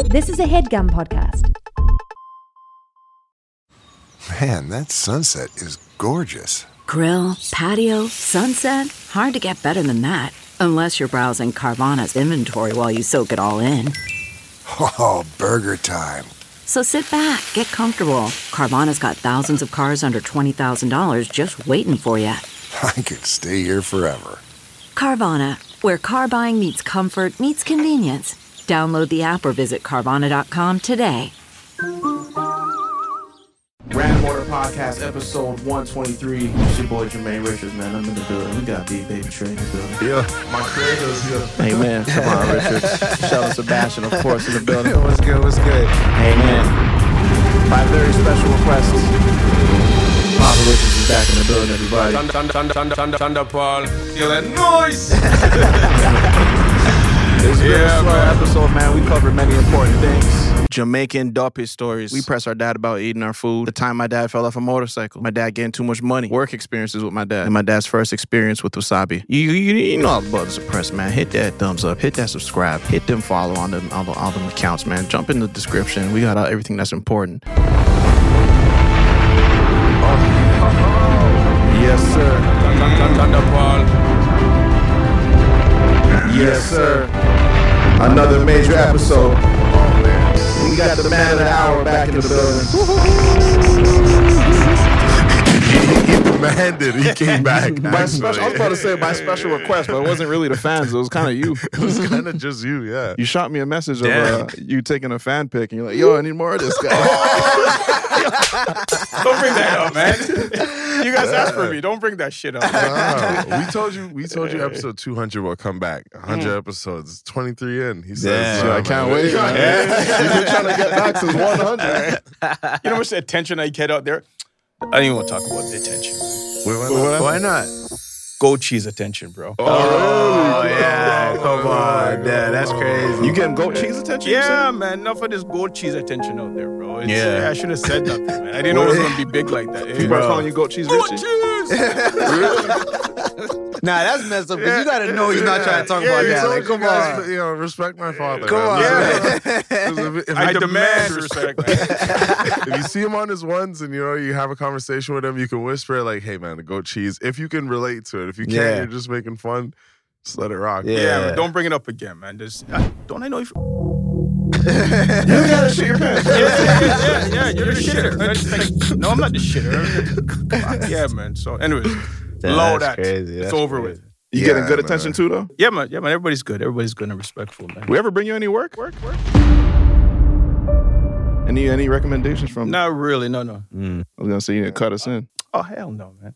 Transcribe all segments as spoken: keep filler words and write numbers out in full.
This is a HeadGum podcast. Man, that sunset is gorgeous. Grill, patio, sunset. Hard to get better than that. Unless you're browsing Carvana's inventory while you soak it all in. Oh, burger time. So sit back, get comfortable. Carvana's got thousands of cars under twenty thousand dollars just waiting for you. I could stay here forever. Carvana, where car buying meets comfort, meets convenience. Download the app or visit Carvana dot com today. Random Order Podcast, episode one twenty-three. It's your boy Jermaine Richards, man. I'm in the building. We got Big Baby Trey in the building. Yeah, my creator's here. Hey, man. Come on, Richards. Sheldon Sebastian, of course, in the building. What's good? What's good? Hey, man. My very special request. Papa Richards is back in the building, everybody. Thunder, thunder, thunder, thunder, thunder, Paul. Feel that noise. It's been Yeah, a slow man. episode, man. We covered many important things. Jamaican dope stories. We pressed our dad about eating our food. The time my dad fell off a motorcycle. My dad getting too much money. Work experiences with my dad. And my dad's first experience with wasabi. You you, you know all the buttons are pressed, man. Hit that thumbs up. Hit that subscribe. Hit them follow on them, all, the, all them accounts, man. Jump in the description. We got uh, everything that's important. Yes, sir. Thunder, thunder, Paul. Yes, sir. Another major episode. We got the man of the hour back in the building. He demanded. He came back. By special, I was about to say by special request, but it wasn't really the fans. It was kind of you. It was kind of just you, yeah. You shot me a message of uh, you taking a fan pic, and you're like, "Yo, I need more of this guy." Don't bring that up, man. You guys asked for me. Don't bring that shit up. Wow. We told you. We told you. Episode two hundred will come back. one hundred mm. episodes. twenty-three in. He says, Damn. uh, I can't wait. Man. You've been trying to get back since one hundred. You know how much attention I get out there? I don't even want to talk about the attention. Wait, why not? Why not? Goat cheese attention, bro. Oh, Oh, really? yeah. Come on. Yeah, that's crazy. You getting goat cheese attention? you Yeah, said? man. Enough of this goat cheese attention out there, bro. It's, Yeah. yeah. I should have said nothing, man. I didn't know it was going to be big like that. Hey, People are bro. calling you goat cheese, Goat Richie? cheese! Nah, that's messed up because you gotta know he's not trying to talk Yeah, about he that. told Like, you come guys, on. You know, respect my father. Come on. man. Yeah. If- if- I if- demand respect, man. If you see him on his ones and you know you have a conversation with him, you can whisper like, "Hey, man, the goat cheese." If you can relate to it, if you can't, Yeah. you're just making fun. Just let it rock. Yeah. Yeah, man, don't bring it up again, man. Just, I, don't I know you? You gotta shit your pants. Yeah, yeah, yeah, yeah, you're the shitter. I just think, no, I'm not the shitter. Come on. Yeah, man. So, anyways, low That's that. crazy. It's That's over crazy. with. You Yeah, getting good man. attention too, though? Yeah, man. Yeah, man. Everybody's good. Everybody's good and respectful, man. We ever bring you any work? Work, work. Any any recommendations from? Not really. No, no. I was gonna say you didn't cut us in. Oh, hell no, man.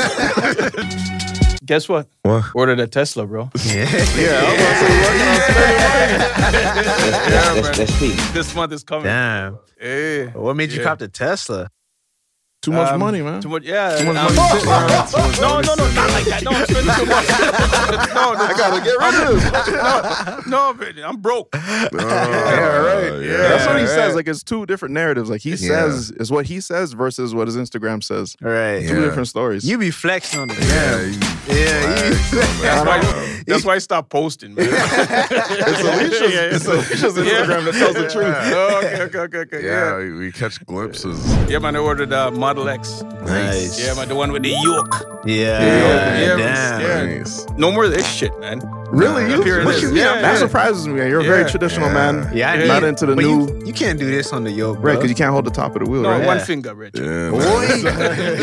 Guess what? What? Ordered a Tesla, bro. Yeah. Yeah, I was gonna say what can I spend? Yeah, man. This month is coming. Damn. Hey. What made you Yeah. cop the Tesla? Too much Um, money, man. Too much, yeah. Too much um, money. No, no, no, not like that. No, I'm spending too much. No, no, I gotta get rid of this. no, man, I'm broke. Oh, Yeah, right. yeah. That's what he right. says. Like it's two different narratives. Like he Yeah. says is what he says versus what his Instagram says. All right. Yeah. Two different stories. You be flexing on the Yeah, gram. you- Yeah, you- That's why, that's why I stopped posting, man. It's Alicia's, Yeah, yeah. it's Alicia's Instagram that tells the truth. Oh, okay, okay, okay, okay. yeah, Yeah. we we catch glimpses. Yeah, man, I ordered a Model X. Nice. Yeah, man, the one with the yoke. Yeah. Yeah, Damn. yeah. Nice. No more of this shit, man. Really? You? Here it What is. you mean? Yeah, that yeah. surprises me. You're a very Yeah. traditional Yeah. man. Yeah, I Yeah. need Not it. into the But new. You, you can't do this on the yoke, Right, bro. because you can't hold the top of the wheel, No, right? one Yeah. finger, Rich. Yeah, Boy, man.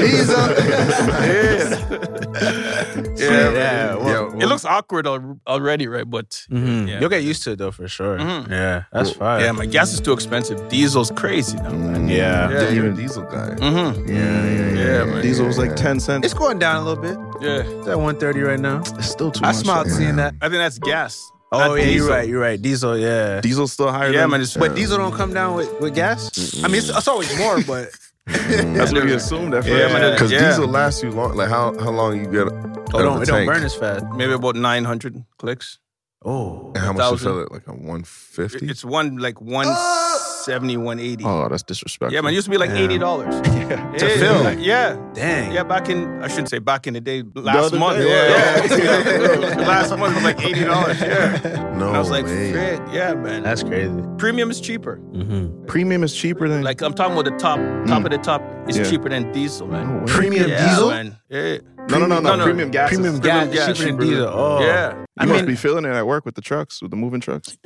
Yeah. Yeah, man. yeah. Well, Yeah, It looks awkward al- already, right? But mhm. yeah. You'll get used to it though, for sure. Mhm. Yeah, that's fine. yeah, my gas is too expensive. Diesel's crazy now, man. Yeah. Yeah. You're a diesel guy. Mm-hmm. Yeah, yeah, yeah. Yeah, man. Diesel was like ten cents. It's going down a little bit. Yeah. It's at one thirty right now. It's still too I much. smiled though. seeing that. I think that's gas. Oh not yeah, you're diesel. right. You're right. Diesel, yeah. Diesel's still higher. Yeah, than, man. It's, But diesel don't come down with, with gas. I mean, it's, it's always more, but That's what we assumed at first. Yeah, man. Because Yeah. diesel lasts you long. Like how how long you get? oh, don't, it don't burn as fast. maybe about nine hundred clicks. Oh, And how much to thousand. fill it? Like a one fifty. It's one, like one seventy, one eighty. Oh, that's disrespectful. Yeah, man, it used to be like eighty dollars. Yeah. Yeah, To fill? like, yeah. Dang. Yeah, back in, I shouldn't say back in the day, last other month. day, yeah. yeah. yeah. Last month was like eighty dollars. Yeah. No And I was like, way. frick, yeah, man. That's crazy. Premium is cheaper. Mm-hmm. Premium is cheaper than Like, I'm talking about the top, top Mm. of the top is Yeah. cheaper than diesel, man. No way. Premium yeah, diesel? man. Yeah. No, no, no, no. No, no. Premium gas. Premium is- gas gas is cheaper than cheaper diesel. than- Oh. Yeah. You I must mean- be feeling it at work with the trucks, with the moving trucks.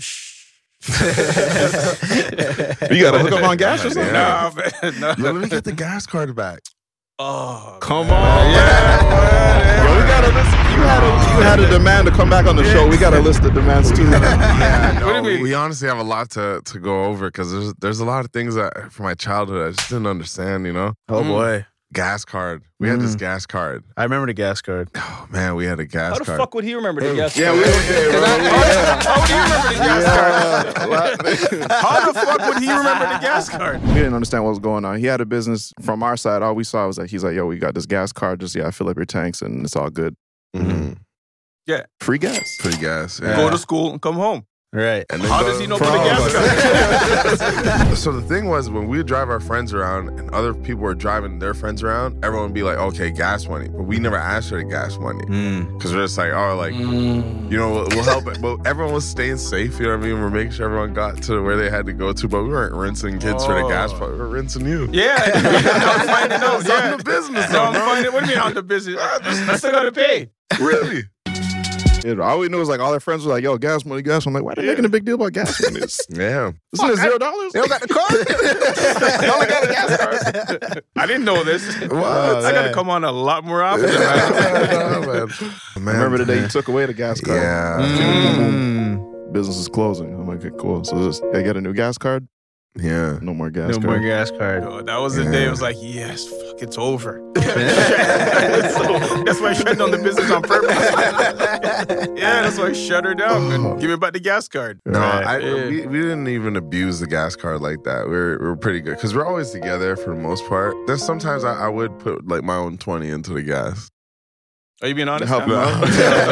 You got to hook up on gas or something? Nah, man. No. Let me get the gas card back. Oh, Come man. on, Yeah. Yo, we gotta listen. You had a you had a demand to come back on the show. We gotta list the demands too. Yeah, What do no, you we, mean? we honestly have a lot to, to go over because there's there's a lot of things that from my childhood I just didn't understand. You know, Oh, Mm. boy. gas card. We had this Mm. gas card. I remember the gas card. Oh man, we had a gas How the card. fuck would he remember the gas Yeah, card? we okay, bro. How would he remember the gas card? Yeah. How the fuck would he remember the gas card? We didn't understand what was going on. He had a business from our side. All we saw was like he's like, "Yo, we got this gas card. Just yeah, fill up your tanks and it's all good. Mhm. Free gas." Free gas. Yeah. Yeah. Go to school and come home. Right. And then How go- does he know for about the all of gas us. So the thing was, when we would drive our friends around and other people were driving their friends around, everyone would be like, okay, gas money. But we never asked for the gas money. Mm. Because we're just like, oh, like, you know, we'll, we'll help it. But everyone was staying safe, you know what I mean? We're making sure everyone got to where they had to go to, but we weren't rinsing kids for the gas Oh. part. We were rinsing you. Yeah, I'm finding out. It's Yeah. on the business, No, though, I'm bro. finding. What do you mean on the business? I still gotta pay. Really? Yeah, all we knew was like all their friends were like, "Yo, gas money, gas." I'm like, "Why are they making a big deal about gas money? It's- Yeah. Isn't it zero dollars?" They don't got the card? I only got a gas card. I didn't know this. What? I gotta come on a lot more often. Man. man. I remember the day you took away the gas card. Yeah. Mm. Business is closing. I'm like, okay, cool. So just I get a new gas card. Yeah. No more gas No card. more gas card. Oh, that was the day. It was like, yes, fuck, it's over. So, that's why I shut down the business on purpose. Yeah, that's why I shut her down and give me back the gas card. No, Right. I, Yeah. we, we didn't even abuse the gas card like that. We We're we we're pretty good because we're always together for the most part. There's sometimes I, I would put like my own twenty into the gas. Are you being honest? Help now? him out.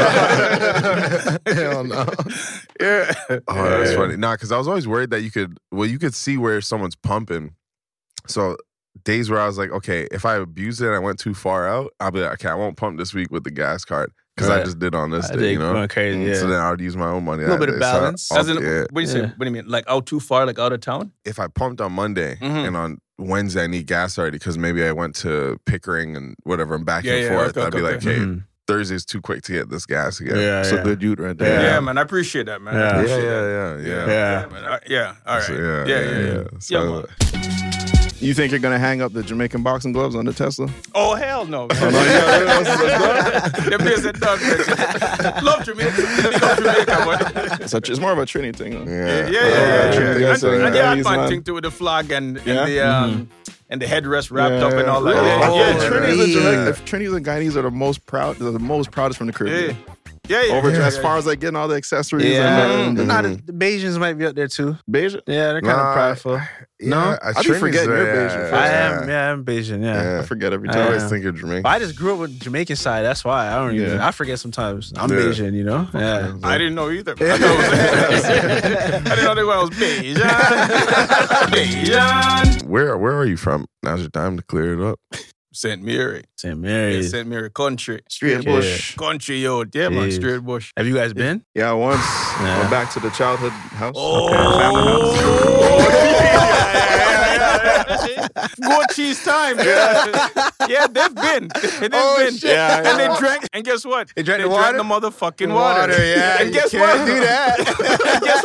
Hell no. Yeah. Oh, that's funny. Nah, because I was always worried that you could, well, you could see where someone's pumping. So days where I was like, okay, if I abused it and I went too far out, I'll be like, okay, I won't pump this week with the gas card because I Right. just did on this I day, think you know? going crazy, yeah. So then I would use my own money. A little that bit of day. So balance. I'll- As in, yeah. what do you say? Yeah. What do you mean? Like out too far, like out of town? If I pumped on Monday Mhm. and on Wednesday I need gas already because maybe I went to Pickering and whatever and back Yeah, and yeah, forth, okay, I'd be okay, like, okay. hey, Mhm. Thursday's too quick to get this gas again. Yeah, It's a yeah. good youth right there. Yeah, Yeah. man. I appreciate that, man. I Yeah. Yeah, appreciate yeah, that. yeah, yeah. Yeah. man. I- yeah. All right. So, yeah, yeah, yeah. yeah. So, man. You think you're gonna hang up the Jamaican boxing gloves on the Tesla? Oh, hell no. Man. no, yeah, yeah, The beers are done, man. Love Jamaica. Love Jamaica, boy. It's, a, it's more of a Trini thing. Huh? yeah. Yeah, yeah, yeah. Trinity yeah. And, guys are- and the yeah, hard he's man man. thing too with the flag and, and Yeah? the um and the headrest wrapped Yeah, up and all that. yeah. Yeah, Oh, yeah, yeah. Trinidad and Yeah. Jamaica- if Trinidad and Guyanese are the most proud, they're the most proudest from the yeah, Caribbean. yeah, yeah. Over yeah, as yeah. far as like getting all the accessories Yeah. and, and, Nah, the, the Bajans might be up there too. Beige. Yeah, they're kind Nah, of prideful. Yeah, No? I, I be Trinity's forgetting there, you're yeah, Bayesian. I yeah. am, yeah, I'm Bajan, yeah. Yeah. I forget every I time. always Yeah. think of Jamaica. But I just grew up with Jamaican side. That's why I don't even. Yeah. I forget sometimes. I'm Yeah. Bajan, you know. Yeah. I didn't know either. I, thought it was, I didn't know they were was Bajan. Bajan. Where where are you from? Now's your time to clear it up. Saint Mary. Saint Yeah, Mary's. Saint Mary country. Straight Yeah. bush. Country, yo. Yeah, man. Jeez. Straight bush. Have you guys been? Yeah, once Yeah. went back to the childhood house. Oh. Goat cheese time. Yeah, yeah they've been. They've Oh, been. shit. Yeah, And yeah. they drank. And guess what? They drank the drank water? the motherfucking water. Water, yeah. And You guess can't what? do that. And guess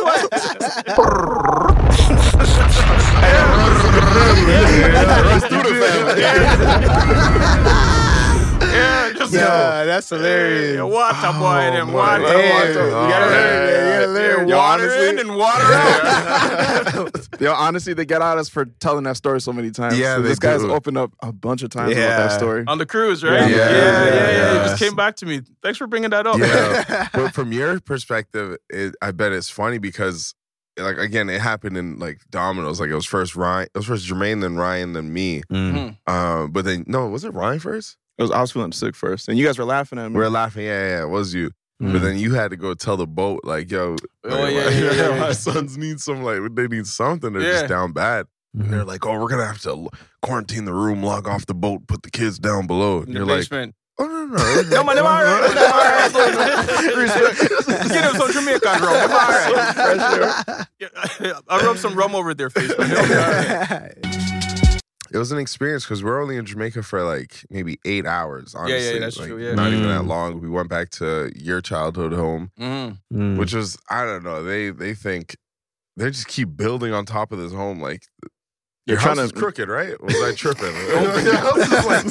what? Yeah, just Yeah, that's hilarious. yeah, water boy, them my water, God. water. You gotta learn it, you gotta learn it. Yeah, Yo, water honestly- in and water out. Yo, honestly, they get at us for telling that story so many times. Yeah, So they this guy's do. opened up a bunch of times about Yeah. that story. On the cruise, right? Yeah. Yeah, yeah, yeah. Yeah. It just came back to me. Thanks for bringing that up. Yeah, but from your perspective, it, I bet it's funny because, like, again, it happened in like dominoes. Like it was first Ryan, it was first Jermaine, then Ryan, then me. Mm. Um, but then no, was it Ryan first? It was I was feeling sick first, and you guys were laughing at me. We were laughing. Yeah, yeah, it was you. but then you had to go tell the boat like, yo, Oh, like, yeah, like, yeah, yeah, my yeah. sons need some, like they need something. They're Yeah. just down bad. And they're like, oh, we're gonna have to quarantine the room, log off the boat, put the kids down below. And In you're the like, basement. oh no, no, No, man, them all right. Them all right. Get him some Jamaican rum. Them all right. Yeah, I rub some rum over their face. Man. They'll be all right. It was an experience because we're only in Jamaica for like maybe eight hours. Yeah, yeah, Honestly, that's like, true, yeah. not even Mm. that long. We went back to your childhood home, Mm. Mm. which was I don't know. They they think they just keep building on top of this home. Like your You're house trying is to- crooked, right? Was I tripping? Your house is like,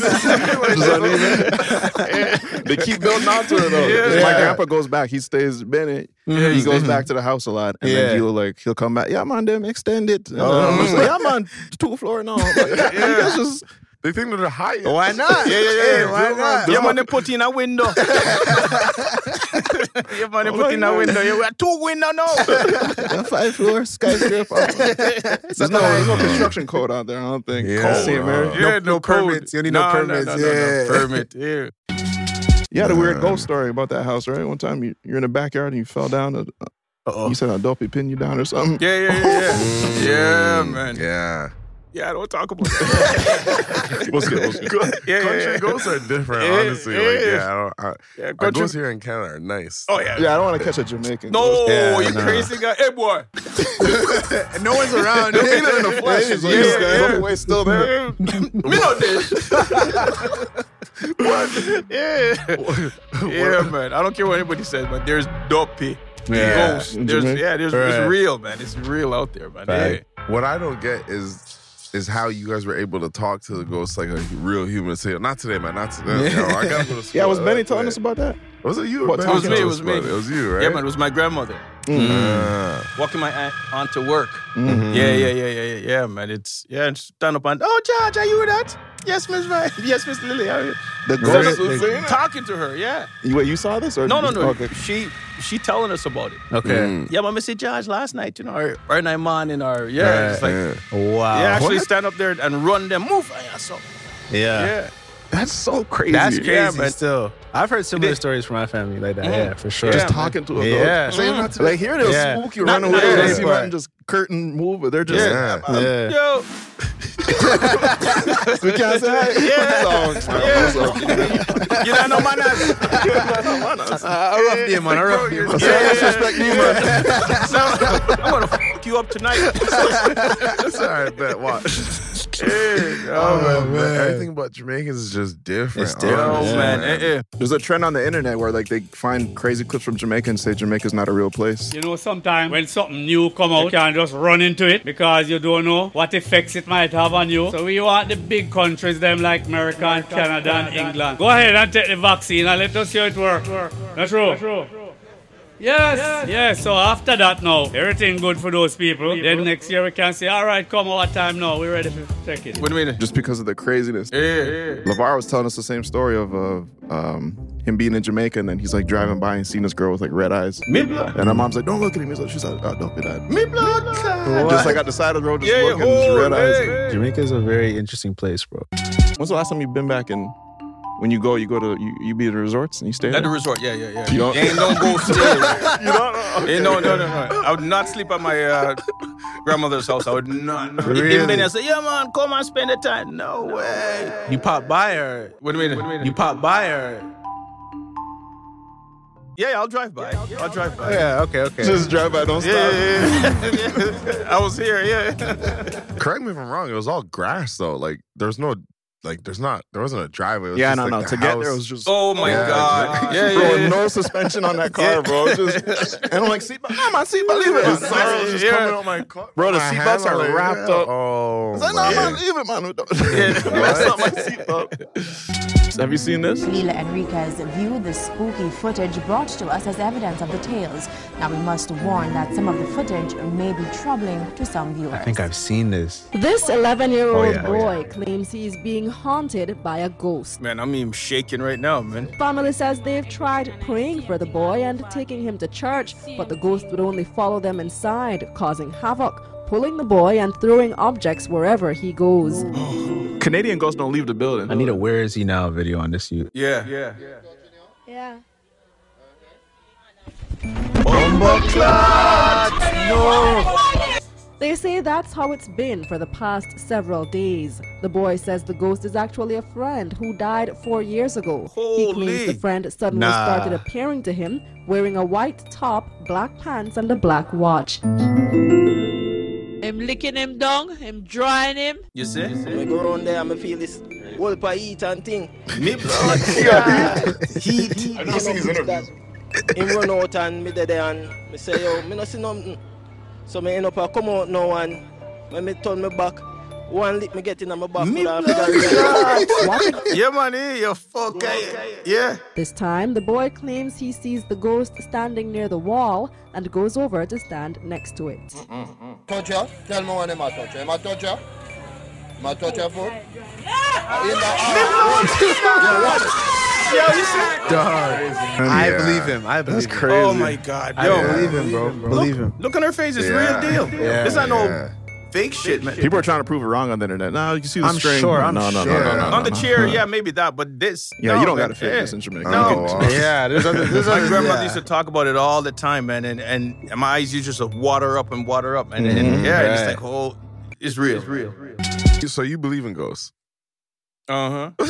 like They keep building onto it though. Yeah. My Yeah. grandpa goes back. He stays Bennett. Yeah, he goes mhm. back to the house a lot, and Yeah. then he'll like he'll come back. Yeah, man, them extend it. And Oh. I'm just like, yeah, man, two floor now. Like, yeah, that's just they think they're high. Why not? Yeah, yeah, yeah. Why not? Yeah, man, they put in a window. Yeah, man, they put in a window. Yeah, we have two windows now. yeah, five floor skyscraper. There's no, there's no construction code out there. I don't think. Yeah. Saint Mary. Wow. Yeah, no code. permits. You need no permits, No, no, yeah. no permit. Yeah. You had a weird Nah. ghost story about that house, right? One time you, you're in the backyard and you fell down. Uh, Uh-oh. you said a dopey pinned you down or something. Yeah, yeah, yeah, yeah. Yeah, man. Yeah. Yeah, I don't talk about that. What's good? What's good? Yeah, yeah, Country yeah. ghosts are different, Yeah, honestly. yeah. Like, yeah, I don't. I, Yeah, our country- ghosts here in Canada are nice. Oh, yeah. Yeah, I don't want to catch a Jamaican. No, ghost. Yeah, you nah. crazy guy. Hey, boy. And no one's around. You ain't in the flesh. Yeah, So yeah, you yeah. stand up, way still there. Me not this. What? Yeah. Yeah, man. I don't care what anybody says, but there's dopey. Yeah. Ghosts. In There's, Jamaica? yeah, there's, Right. it's real, man. It's real out there, man. Right. What I don't get is is how you guys were able to talk to the ghosts like a real human. Say, not today, man. Not today. Yeah. No, I gotta go to school. Yeah, was Uh, Benny telling today. us about that? Was it you? or What Benny time? It was me, telling it us was me. about It was you, right? Yeah, man. It was my grandmother. Ah. Walking my aunt aunt to work. Mhm. Yeah, yeah, yeah, yeah, yeah, yeah, man. It's, yeah, and stand up and, oh, George, are you that? Yes, Miss Right. Yes, Miss Lily. Are you? The Stand ghost up, was saying that? talking to her, yeah. You- Wait, you saw this? Or No, no, no. Okay. She she telling us about it. Okay. Mm. Yeah, but Mister George last night, you know, or, or night morning, or yeah, Right. it's like, Yeah. Wow. yeah, actually What? stand up there and run them, move, yeah, so Yeah. yeah. That's so crazy. That's crazy Yeah, man. still. I've heard similar did- stories from my family like that. Mhm. Yeah, for sure. Just Yeah, talking to a Yeah. ghost. Say not to Like here, they'll Yeah. spook you, Not- run away. yeah, They yeah. see nothing, just curtain move, but they're just. Yeah. Yeah. Yo, We can't say that. Yeah. So, yeah. You don't know manners. A rough day, man. A rough day, man. Yeah. Disrespect you, man. So, I'm gonna fuck you up tonight. That's all right, bet. Watch. Oh, man. Everything about Jamaicans is just different. It's different. Oh honestly, man, eh, eh. There's a trend on the internet where like they find crazy clips from Jamaica and say Jamaica's not a real place. You know, sometimes when something new come out, you can't just run into it because you don't know what effects it might have on you. So we want the big countries, them like America and Canada and England. Go ahead and take the vaccine and let us see how it works. That's true. Yes, yes. So after that now, everything good for those people. Then next year we can say, all right, come our time now. We're ready to take it. What do you mean? Just because of the craziness. Yeah, yeah. LeVar was telling us the same story of uh, um, him being in Jamaica and then he's like driving by and seeing this girl with like red eyes. Me blood. And our mom's like, don't look at him. He's like, she's like, oh, don't be that. Me blood. Just like at the side of the road, just Yeah, yeah. looking, just Oh, red eyes. hey. Jamaica is a very interesting place, bro. When's the last time you've been back and when you go, you go to, you, you be at the resorts and you stay At there? the resort, yeah, yeah, yeah. You don't- Ain't no go stay. You don't know? Ain't no, no, no, no. I would not sleep at my uh, grandmother's house. I would not. No. Really? Even then I say, yeah, man, come and spend the time. No way. You pop by or What do you mean? What do you mean? you pop by or Yeah, I'll drive by. I'll drive by. yeah. Okay. Okay. Just drive by, don't stop. Yeah, yeah, yeah. I was here, yeah. Correct me if I'm wrong. It was all grass though. Like there's no, like there's not, there wasn't a driveway. It was Yeah, just, no, like, no. the To get house. there was just. Oh my Yeah, God. Yeah, Bro, yeah, yeah. no suspension on that car, bro. Just, and I'm like, seatbelt, no, my seatbelt, leave it. The sun was just Yeah. coming out my car. Bro, the my seatbelts hand, I'm are like, wrapped yeah. up. Oh, I was like, no, man. man, leave it, man. That's not my seatbelt. Have you seen this? Leila Enriquez viewed the spooky footage brought to us as evidence of the tales. Now we must warn that some of the footage may be troubling to some viewers. I think I've seen this. This eleven-year-old Oh, yeah, oh, boy claims he's being haunted by a ghost. Man, I'm even shaking right now, man. Family says they've tried praying for the boy and taking him to church, but the ghost would only follow them inside, causing havoc, pulling the boy and throwing objects wherever he goes. Canadian ghosts don't leave the building. I need a "Where is he now" video on this. You. Yeah, yeah. Yeah. No. They say that's how it's been for the past several days. The boy says the ghost is actually a friend who died four years ago. Holy. He claims the friend suddenly Nah. started appearing to him wearing a white top, black pants, and a black watch. Him licking him down, him drying him. You see? I go around there and I feel this whole pa eat and thing. Me blood. Heat, heat. I just seen his interviews. Him run out and me there and me say, yo, me no see nothing. So me end up a come out now and when me turn me back, one lip me get in my back. Me blood. Yeah, man, eh, you fuck. Yeah. This time, the boy claims he sees the ghost standing near the wall and goes over to stand next to it. Touch her? Tell me when him a touch her. Him a touch her? Him a touch her foot? Yo, you see? Dog. I Yeah. believe him. I believe That's him. crazy. Oh my God, I yo. believe him, bro. Believe him. Look on her face, it's Yeah. real deal. Yeah. It's not Yeah. no fake shit, man. People are trying to prove it wrong on the internet. No, you can see the I'm string. sure, I'm no, no, sure. no, no, no, no, On the no. chair, yeah, maybe that, but this. Yeah, no, you don't man, got to fake yeah. this in Jamaica. No. You can- Yeah, there's other. There's My other grandmother yeah. used to talk about it all the time, man, and, and my eyes used to just water up and water up, and, and Mhm. yeah, it's Right. like, oh, it's real. It's real. So you believe in ghosts? Uh huh.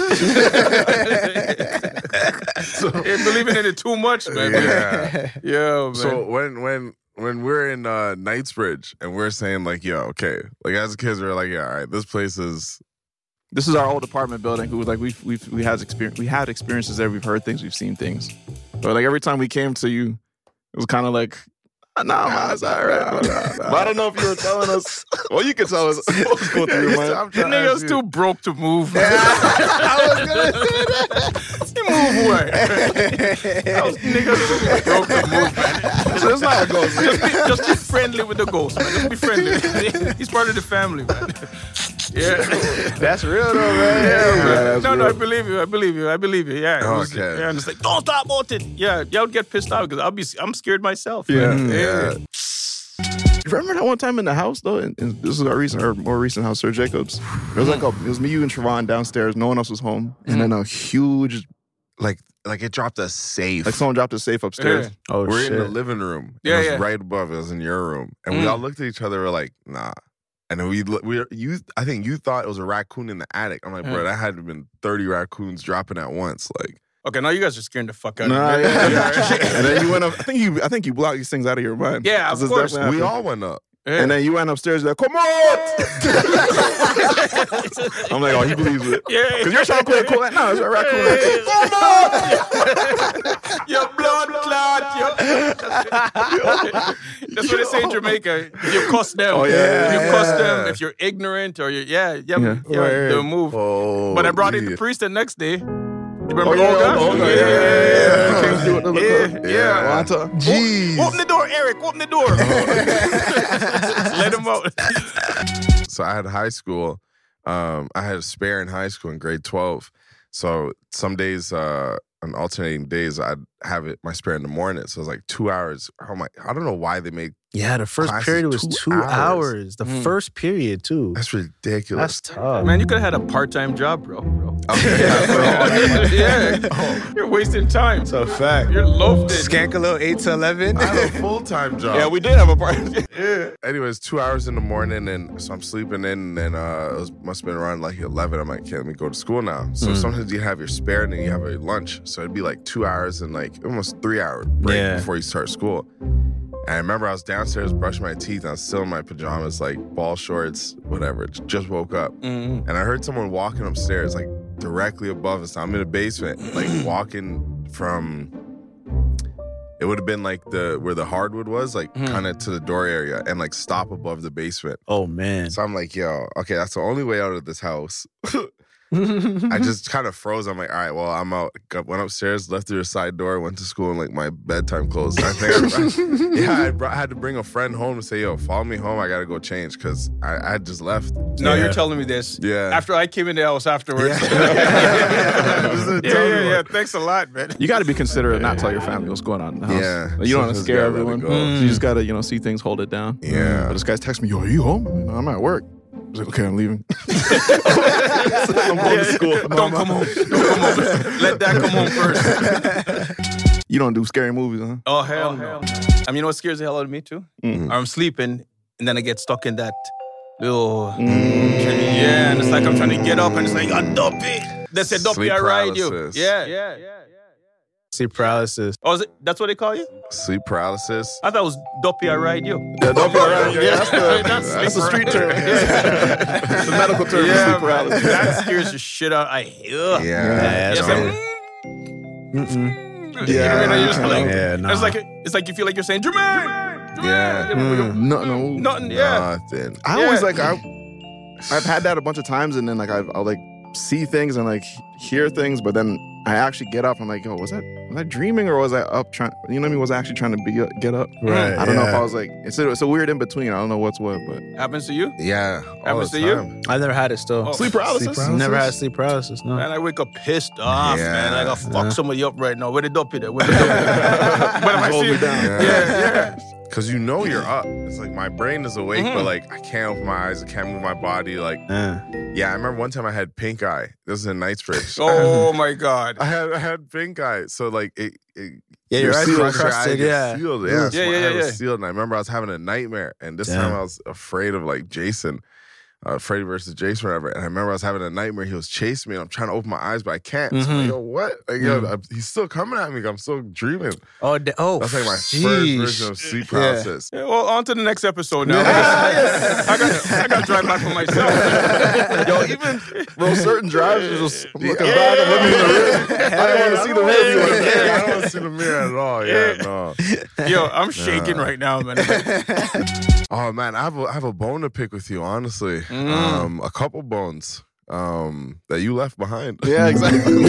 so, yeah, believing in it too much, man. Yeah. Yeah, man. So when when when we're in uh, Knightsbridge and we're saying like, yo, okay, like as kids we're like, yeah, all right, this place is. This is our old apartment building. Who like we've we've we had experience we had experiences there. We've heard things. We've seen things. But like every time we came to you, it was kind of like, nah, man, it's all right. But I don't know if you were telling us. Well, you could tell us what was going through your mind. I'm the trying to nigga's ask you. too broke to move. I was gonna say that. You move away. Those niggas too broke to move, man. So it's not a ghost. Just be, just be friendly with the ghost, man. Just be friendly. He's part of the family, man. Yeah. That's real though, man. Yeah, Yeah, man. that's no, no, I real. believe you. I believe you. I believe you. Yeah. It was- Okay. yeah, and it's like, don't talk about it. Yeah, y'all would get pissed off because I'll be, I'm scared myself. Yeah. man. Yeah. Remember that one time in the house though? And, and this is our recent, our more recent house, Sir Jacobs. It was like a, it was me, you, and Trevon downstairs. No one else was home, and then a huge, Like like it dropped a safe. like someone dropped a safe upstairs. Yeah. Oh we're shit. in the living room. Yeah, it was yeah. right above us in your room, and we Mm. all looked at each other. We're like, nah. And then we we you I think you thought it was a raccoon in the attic. I'm like, bro, Yeah. that had to have been thirty raccoons dropping at once. Like, Okay, now you guys are scaring the fuck out Nah, of me. yeah, yeah. And then you went up. I think you, I think you blocked these things out of your mind. Yeah, of This is course. definitely we happened. all went up. Yeah. And then you went upstairs. Like, come on! I'm like, oh, he believes it. Yeah. Because you're trying to play it cool. Like, no, it's a raccoon. Your blood clot. Yo. That's what they say in Jamaica. You cuss them. Oh, yeah, You cuss yeah. them if you're ignorant or you're, yeah, yeah, yeah, Yeah. they'll move. Oh, But I brought in yeah. the priest the next day. You remember Oh, yeah, Olga? oh, Olga, yeah, yeah, yeah, yeah. Came through with the yeah, little- yeah. Wanta. Jeez. Open the door, Eric. Open the door. Let him out. So I had high school. Um, I had a spare in high school in grade twelve. So some days, uh, on alternating days, I'd have it my spare in the morning. So it was like two hours. Oh my! I don't know why they make. Yeah, the first Classes period was two two hours. hours. The Mm. first period too. That's ridiculous. That's tough. Man, you could have had a part-time job, bro. bro. Okay. yeah. You're wasting time. It's a fact. You're loafed it. Skank a little eight to eleven. I have a full time job. Yeah, we did have a party. Yeah. Anyways, two hours in the morning, and so I'm sleeping in, and uh, it was, must have been around like eleven. I'm like, okay, let me go to school now. So Mm. sometimes you have your spare, and then you have a lunch. So it'd be like two hours and like almost three hour break Yeah. before you start school. And I remember I was downstairs brushing my teeth. And I was still in my pajamas, like ball shorts, whatever. J- Just woke up, Mm-hmm. and I heard someone walking upstairs, like directly above us. I'm in the basement, like walking from. It would have been like the where the hardwood was, like Mhm. kind of to the door area, and like stop above the basement. Oh man. So I'm like, yo, okay, that's the only way out of this house. I just kind of froze. I'm like, all right, well, I'm out. Got- Went upstairs, left through the side door, went to school in like my bedtime clothes. I think, I, yeah, I, brought, I had to bring a friend home to say, yo, follow me home. I gotta go change because I, I had just left. Now Yeah. you're telling me this. Yeah. After I came in the house afterwards. Yeah. yeah, yeah, yeah, yeah. Thanks a lot, man. You got to be considerate and not tell your family what's going on in the house. Yeah. Like, you don't want to Sometimes scare you gotta let it everyone. go. So you just got to, you know, see things, hold it down. Yeah. But this guy's texting me, yo, are you home? I'm, like, "No, I'm at work. I was like, okay, I'm leaving. I'm going to school. Don't come home. Don't come home. Let that come home first. You don't do scary movies, huh? Oh, hell no. I mean, you know what scares the hell out of me, too? Mm. I'm sleeping, and then I get stuck in that little... Mm. Yeah, and it's like I'm trying to get up, and it's like, oh, Duppy. They said, Duppy, I ride you. paralysis. Yeah, yeah, yeah. Sleep paralysis. Oh, is it, that's what they call you? Sleep paralysis. I thought it was Duppy, I ride you. Yeah, Duppy, I ride you. Yeah, that's the, that's, that's the street term. Yeah. The medical term yeah, is sleep paralysis. That scares the shit out. I ugh. Yeah. Yeah, It's that's like, right. mm. Yeah. You know what I mean? You're just like, Yeah, nah. it's like it's like you feel like you're saying Jermaine. Jermaine. Yeah. Mm, no, no. Nothing. Yeah. Nothing. I Yeah. always like I, I've had that a bunch of times, and then like I've, I'll like see things and like hear things, but then I actually get up. I'm like, yo, was that was I dreaming or was I up trying? You know what I mean? Was I actually trying to be get up? Right, I don't know if yeah. I was like, it's a, it's a weird in between. I don't know what's what, but Happens to you? Yeah. All Happens the to you? time. I never had it still. Oh. sleep paralysis. Never had sleep paralysis. No. Man, I wake up pissed off, Yeah. man. Like I fuck somebody up right now. Where the Duppy there? Where the Duppy there? But if I Hold see me it, down. yeah, yeah. Because you know you're up. It's like my brain is awake, Mhm. but like I can't open my eyes. I can't move my body. Like, Yeah. yeah, I remember one time I had pink eye. This was in Knightsbridge. Oh my God. I had I had pink eye. So like it, it Yeah, your eyes sealed, were your crusted, eye gets yeah. sealed. Yeah, Yeah, so yeah, my yeah, eye was yeah. sealed. And I remember I was having a nightmare, and this Damn. time I was afraid of like Jason. Uh, Freddy versus Jason, whatever. And I remember I was having a nightmare. He was chasing me, and I'm trying to open my eyes, but I can't. So I'm like, Mhm. yo, what? Like, yo, I- he's still coming at me. I'm still dreaming. Oh, da- oh. That's like my first sheesh. version of sleep Yeah. paralysis. Yeah, well, on to the next episode now. I got I got to drive back for myself. Yo, even bro, certain drives are just I'm looking Yeah. back, I'm looking in the rear. I don't want to see the rear. Yeah, I don't want to see the mirror at all. Yeah, no. Yo, I'm shaking right now, man. Oh man, I have a, I have a bone to pick with you. Honestly, Mm. um, a couple bones um, that you left behind. Yeah, exactly.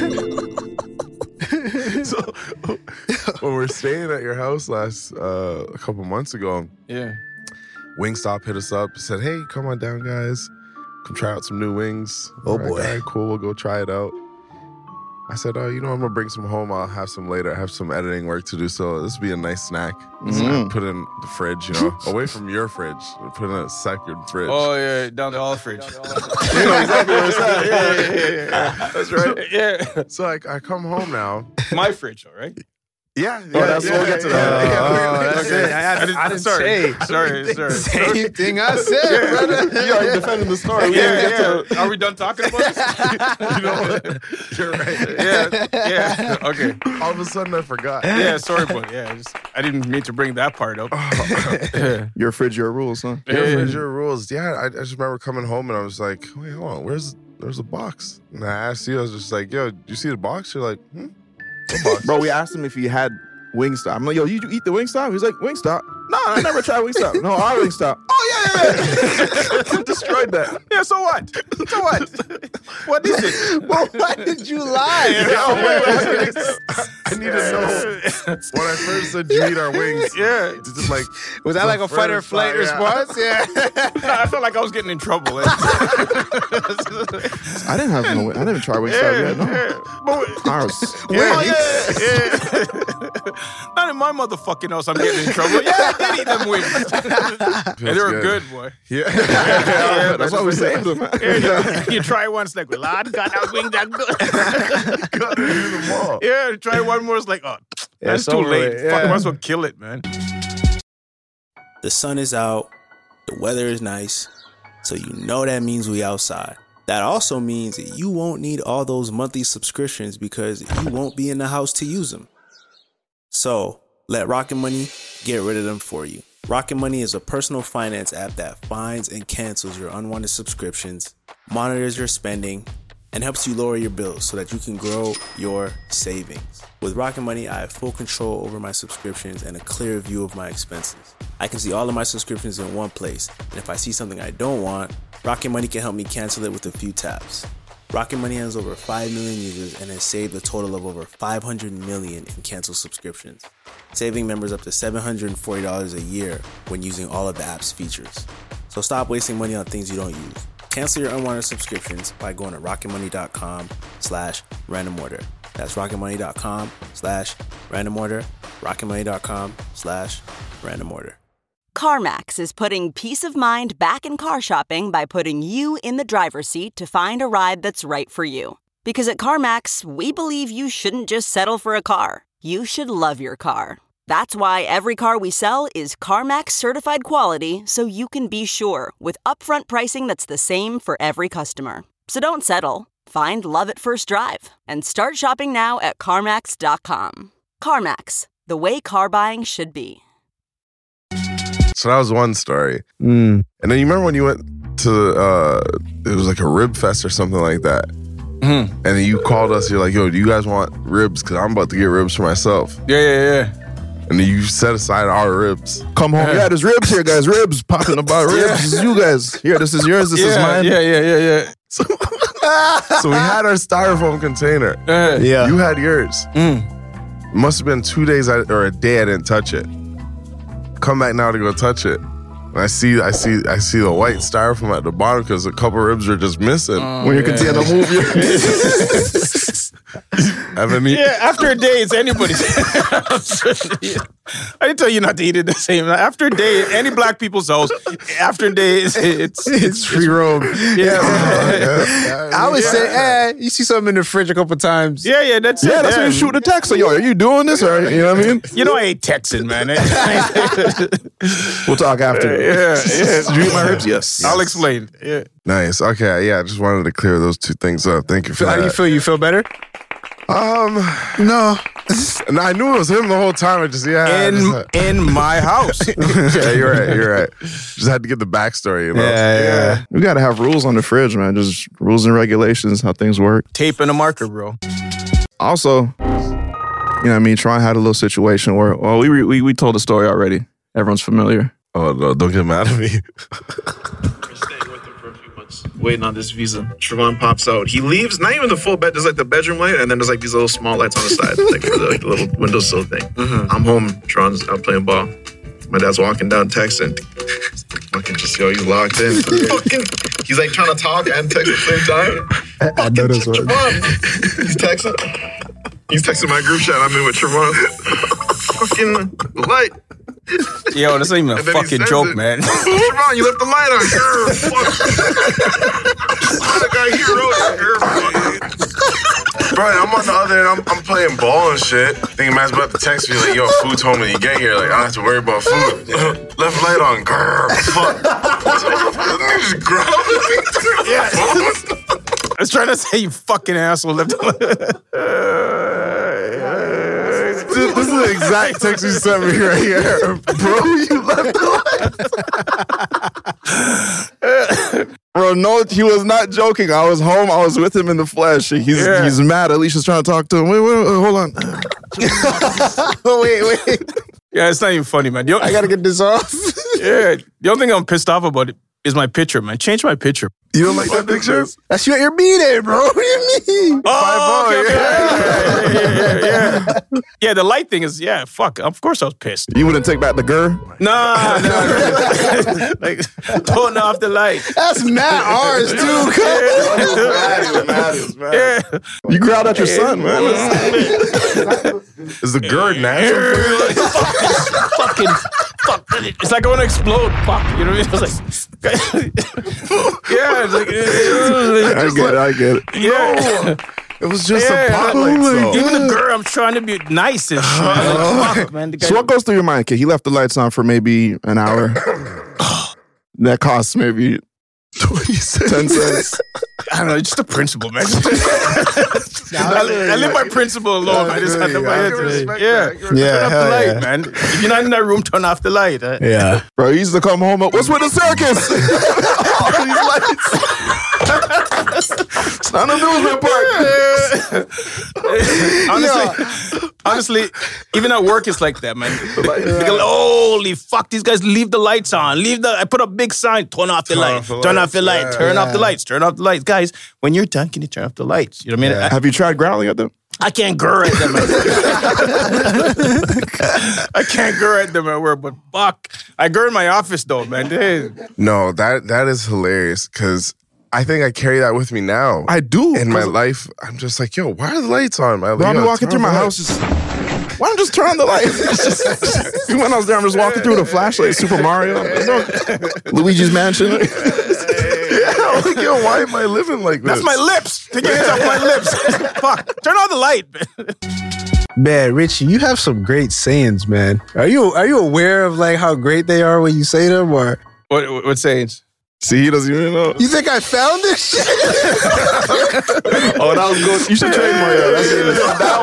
So when we were staying at your house last uh, a couple months ago, Yeah. Wingstop hit us up, said, "Hey, come on down, guys. Come try out some new wings." Oh, All right, boy. all right, cool. We'll go try it out. I said, "Oh, you know, I'm gonna bring some home. I'll have some later. I have some editing work to do, so this would be a nice snack." So I Mhm. put in the fridge, you know, away from your fridge. Put in a second fridge. Oh yeah, down the hall fridge. You know exactly where it's at. Yeah, yeah, yeah, yeah. That's right. Yeah. So like, I come home now. My fridge, all right? Yeah, yeah. Oh, that's yeah, we'll get to yeah, that. yeah, yeah. Oh, that's Okay. it. I, I, didn't- I didn't sorry. say. Sorry, sorry. Same thing I said, brother. You already defending the story. We didn't Yeah, get to yeah. Are we done talking about this? You know what? You're right. Yeah, yeah. Okay. All of a sudden, I forgot. Yeah, sorry, but yeah, just, I didn't mean to bring that part up. your fridge, your rules, huh? Your fridge, your rules. Yeah, I, I just remember coming home and I was like, wait, hold on, where's there's a box? And I asked you, I was just like, yo, do you see the box? You're like, hmm? What box? Bro, we asked him if he had Wingstop. I'm like, yo, you eat the Wingstop? He's like, Wingstop? No, I never tried Wingstop. No, our Wingstop. Oh, yeah, yeah, yeah. Destroyed that. Yeah, so what? So what? What is it? Well, why did you lie? Yeah, wait, wait, wait. I need to know when I first said you eat our wings. Yeah. It's just like, Was that like a fight or flight yeah. response? Yeah. I felt like I was getting in trouble. I didn't have no, I didn't even try Wingstop yet. No. yeah. But, Ours. yeah, yeah, yeah. Not in my motherfucking house. I'm getting in trouble. Yeah, I did eat them wings, and they were good, boy. Yeah. Yeah, that's what we say. Yeah, you, you try one, it's like, Lord, God, that wing that good. Got to do them all. Yeah, try one more, it's like, oh, Yeah, that's it's too over late. it, Fuck, yeah. might as well kill it, man. The sun is out, the weather is nice, so you know that means we outside. That also means that you won't need all those monthly subscriptions because you won't be in the house to use them. So, let Rocket Money get rid of them for you. Rocket Money is a personal finance app that finds and cancels your unwanted subscriptions, monitors your spending, and helps you lower your bills so that you can grow your savings. With Rocket Money, I have full control over my subscriptions and a clear view of my expenses. I can see all of my subscriptions in one place, and if I see something I don't want, Rocket Money can help me cancel it with a few taps. Rocket Money has over five million users and has saved a total of over five hundred million in canceled subscriptions, saving members up to seven hundred forty dollars a year when using all of the app's features. So stop wasting money on things you don't use. Cancel your unwanted subscriptions by going to rocketmoney.com slash random order. That's rocketmoney.com slash random order, rocketmoney.com slash random order. CarMax is putting peace of mind back in car shopping by putting you in the driver's seat to find a ride that's right for you. Because at CarMax, we believe you shouldn't just settle for a car. you should love your car. That's why every car we sell is CarMax certified quality, so you can be sure with upfront pricing that's the same for every customer. So don't settle. Find love at first drive and start shopping now at CarMax dot com. CarMax, the way car buying should be. So that was one story. Mm. And then you remember when you went to, uh, it was like a rib fest or something like that. Mm-hmm. And then you called us, you're like, yo, do you guys want ribs? Because I'm about to get ribs for myself. Yeah, yeah, yeah. And then you set aside our ribs. Come home. Yeah, there's ribs here, guys. Ribs popping about ribs. Yeah. This is you guys. Here, this is yours. This yeah, is mine. Yeah, yeah, yeah, yeah. So, so we had our styrofoam container. Uh, yeah. You had yours. Mm. Must have been two days I, or a day I didn't touch it. Come back now to go touch it. And I see, I see, I see the white styrofoam at the bottom because a couple ribs are just missing. Oh, when you yeah. continue to move your Evan, Yeah, after a day, it's anybody's. I didn't tell you not to eat it the same. After a day, any black people's house, after a day, it's it's, it's free roam. Yeah, yeah. I would Yeah. say, eh, you see something in the fridge a couple times. yeah, yeah. That's Yeah, it. that's when you shoot the text. So, yo, are you doing this? Or, you know what I mean? You know, I ain't texting, man. We'll talk after. Yeah, yeah. Did you eat my ribs? Yes. I'll explain. Yeah. nice. Okay, yeah, I just wanted to clear those two things up. Thank you for How that. do you feel? You feel better? Um, No. and I knew it was him the whole time. I just, yeah. I In just- in my house. yeah, you're right. You're right. Just had to get the backstory, you know? Yeah, yeah. We got to have rules on the fridge, man. Just rules and regulations, how things work. Tape and a marker, bro. Also, you know what I mean? Tron had a little situation where, well, we, we, we told the story already. Everyone's familiar. Oh, no, don't get mad at me. Waiting on this visa. Trevon pops out. He leaves, not even the full bed. There's like the bedroom light, and then there's like these little small lights on the side, like for the, like the little windowsill thing. Mm-hmm. I'm home. Trevon's out playing ball. My dad's walking down texting. Fucking just, yo, he's locked in. Fucking, he's like trying to talk and text at the same time. I know this one. Trevon. He's texting. He's texting my group chat. I'm in with Trevon. Fucking light. Yo, that's not even a And then he fucking sends joke, it. man. Trevon, you left the light on. Grr, fuck. I got hero. Bro, I'm on the other end. I'm, I'm playing ball and shit. Thinking man's about to text me like, yo, food's home when you get here. Like, I don't have to worry about food. Left light on. Grr, fuck. Just grab Yeah. I was trying to say, you fucking asshole. Left This, this is the exact text you sent me right here. Bro, you left the light. Bro, no, he was not joking. I was home. I was with him in the flesh. He's Yeah. he's mad. Alicia's trying to talk to him. Wait, wait, wait hold on. wait, wait. Yeah, it's not even funny, man. The, I gotta get this off. yeah, the only thing I'm pissed off about it is my picture, man. Change my picture. You don't like that picture? That's you at your B-Day, bro. What do you mean? Oh, okay, okay. yeah. yeah, yeah, yeah, yeah, yeah. Yeah, the light thing is, yeah, fuck. Of course I was pissed. You wouldn't take back the girl? Nah, nah. Like, turn off the light. That's not ours, too. Yeah. You growled at your son, man. Is the gird natural? Fucking, fuck. It's like I want to explode. Fuck. You know what I mean? It's like, yeah, it's like, I get it, I get it. yeah. It was just Yeah. a pot light, though. Even the girl, I'm trying to be nice and shit. Like, fuck, man. The guy- So what goes through your mind, kid? He left the lights on for maybe an hour. That costs maybe ten cents. I don't know, just a principle, man. I, I live by principle alone. I just have to I can respect Yeah, that. I can turn Yeah, off the hell light, yeah. man. If you're not in that room, turn off the light. Uh, Yeah. Bro, he used to come home up, what's with the circus? All these lights. It's not an amusement park. honestly, honestly, even at work, it's like that, man. They go, holy fuck, these guys leave the lights on. Leave the. I put a big sign. Turn off the Turn light. off the Turn lights, off the light. yeah. Turn off the Yeah. lights. Turn off the lights, guys. When you're done, can you turn off the lights? You know what I mean? I, Have you tried growling at them? I can't grr at them. At I can't grr at them at work, but fuck, I grr in my office though, man. They- No, that that is hilarious because I think I carry that with me now. I do. In my life, I'm just like, yo, why are the lights on? My, Bro, I'm yo, walking turn through off my the house. Just, why don't you just turn on the light? Even when I was there, I'm just walking through with a flashlight, Super Mario, you know, Luigi's Mansion. light. I'm like, yo, why am I living like this? That's my lips. Take your hands off my lips. Fuck. Turn on the light. Man, Richie, you have some great sayings, man. Are you are you aware of like how great they are when you say them, or what? What, what sayings? See, he doesn't even know. You think I found this shit? Oh, that was good. You should trademark that. That's it.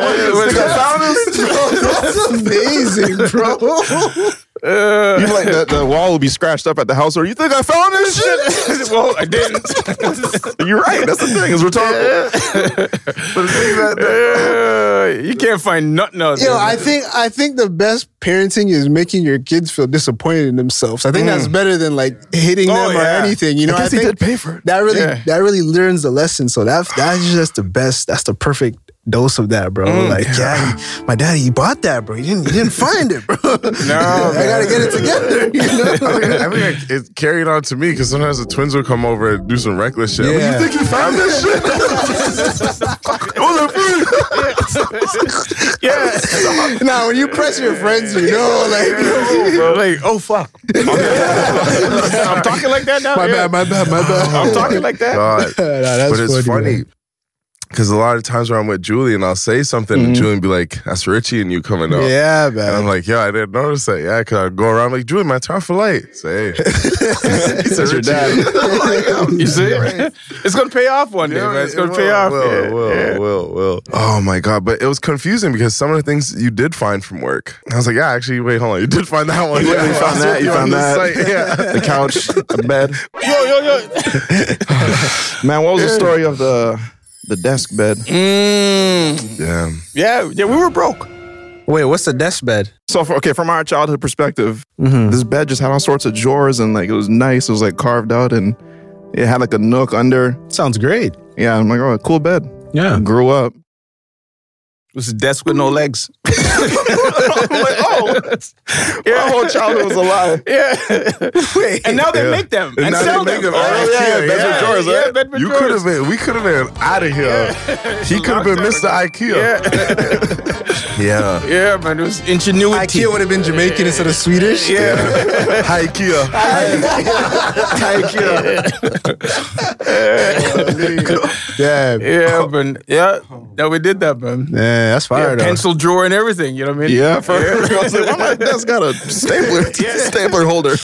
That one. You think I found this? That's amazing, bro. Uh, you like the, the wall will be scratched up at the house, or you think I found this shit? Well, I didn't. You're right. That's the thing. Is we're talking. But the thing that uh, you can't find nothing out there. Yo, I think I think the best parenting is making your kids feel disappointed in themselves. I think mm. that's better than like hitting oh, them yeah. or anything. You know, I guess I think he did pay for it. That really Yeah. that really learns the lesson. So that that's just the best. That's the perfect dose of that, bro. Mm. Like, yeah, he, my daddy, he bought that, bro. He didn't, he didn't find it, bro. No, I gotta get it together. You know? I think, I think it carried on to me because sometimes the twins would come over and do some reckless shit. Yeah. Like, you think you found this shit? It wasn't free. Yeah. Now, when you press your friends, you know, like, Bro, like, oh fuck. I'm talking like that now. my Yeah. bad, my bad, my bad. I'm talking like that. God. Nah, that's But it's funny, funny man. because a lot of times when I'm with Julie and I'll say something Mhm. and Julie be like, that's Richie and you coming up. Yeah, And I'm man. like, yo, I didn't notice that. Yeah, because I go around like, Julie, my turn for light. Say, hey. That's your dad. You see? It's gonna pay off one day, Yeah, man. It's gonna it pay will, off. Will, yeah. will, yeah. will, will. Oh my God. But it was confusing because some of the things you did find from work. I was like, yeah, actually, wait, hold on. You did find that one. Yeah, you found that. You found that. Site. Yeah. The couch, the bed. Yo, yo, yo. Man, what was the story of the the desk bed? Mm. Yeah. Yeah, yeah, we were broke. Wait, what's the desk bed? So, for, okay, from our childhood perspective, Mm-hmm. this bed just had all sorts of drawers and like it was nice. It was like carved out and it had like a nook under. Sounds great. Yeah, I'm like, oh, cool bed. Yeah. Grew up. It was a desk with no legs. I'm like, oh, Yeah. my whole childhood was a lie. Yeah. Wait. And now they Yeah. make them And and now sell they them. make them. Oh, Oh, yeah, yeah, bed yeah, with drawers, yeah, right? Bed with You drawers. could have been, we could have been out of here. Yeah. He could have been Mister IKEA. Yeah. Yeah. Yeah, man, it was ingenuity. IKEA would have been Jamaican instead of Swedish. Yeah. Hi, IKEA. Yeah. Yeah, but yeah, yeah, we did that, man. Yeah, that's fire Yeah, though. pencil drawer and everything. You know what I mean? Yeah, for I was like, why my desk got a stapler, stapler holder?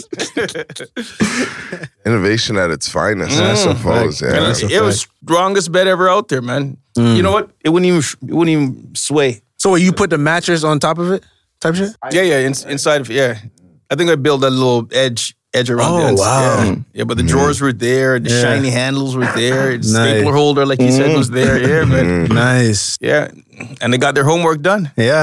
Innovation at its finest, I suppose. And Yeah. it, it was strongest bed ever out there, man. You know what? It wouldn't even it wouldn't even sway. So you put the mattress on top of it? Type shit? Yeah, yeah, in, inside of yeah. I think I built a little edge edge around Oh, the ends. wow. Yeah. Yeah, but the drawers were there, the Yeah. shiny handles were there, the Nice. stapler holder, like you said, was there. Yeah, man. Nice. Yeah. And they got their homework done. Yeah.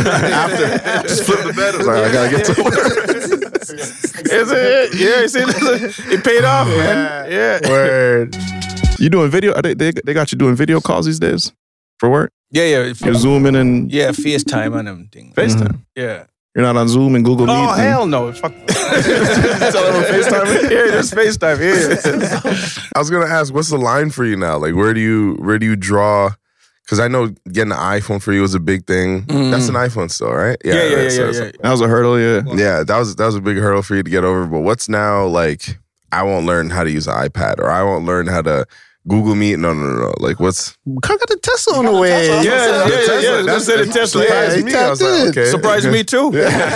After, just flip the bed. I was like, I gotta get to work. Is it? Yeah, you see, it paid off, man. Yeah. Word. You doing video? Are they, they they got you doing video calls these days for work? Yeah, yeah. If- You're zooming and yeah, FaceTime and everything. FaceTime. Yeah. You're not on Zoom and Google Meet. Oh, and- hell no. Fuck. Tell them FaceTime. Yeah, just FaceTime. Yeah. I was gonna ask, what's the line for you now? Like, where do you where do you draw? Because I know getting an iPhone for you was a big thing. Mm. That's an iPhone still, right? Yeah, yeah, right, yeah, so- yeah, so- yeah. That was a hurdle. Yeah. Yeah, that was that was a big hurdle for you to get over. But what's now like? I won't learn how to use an iPad, or I won't learn how to Google Meet. No, no, no, no. Like, what's? Got the Tesla on the way. Yeah, yeah, yeah, yeah. That's it. Tesla. surprised Yeah, me. I was like, okay. Surprised me too.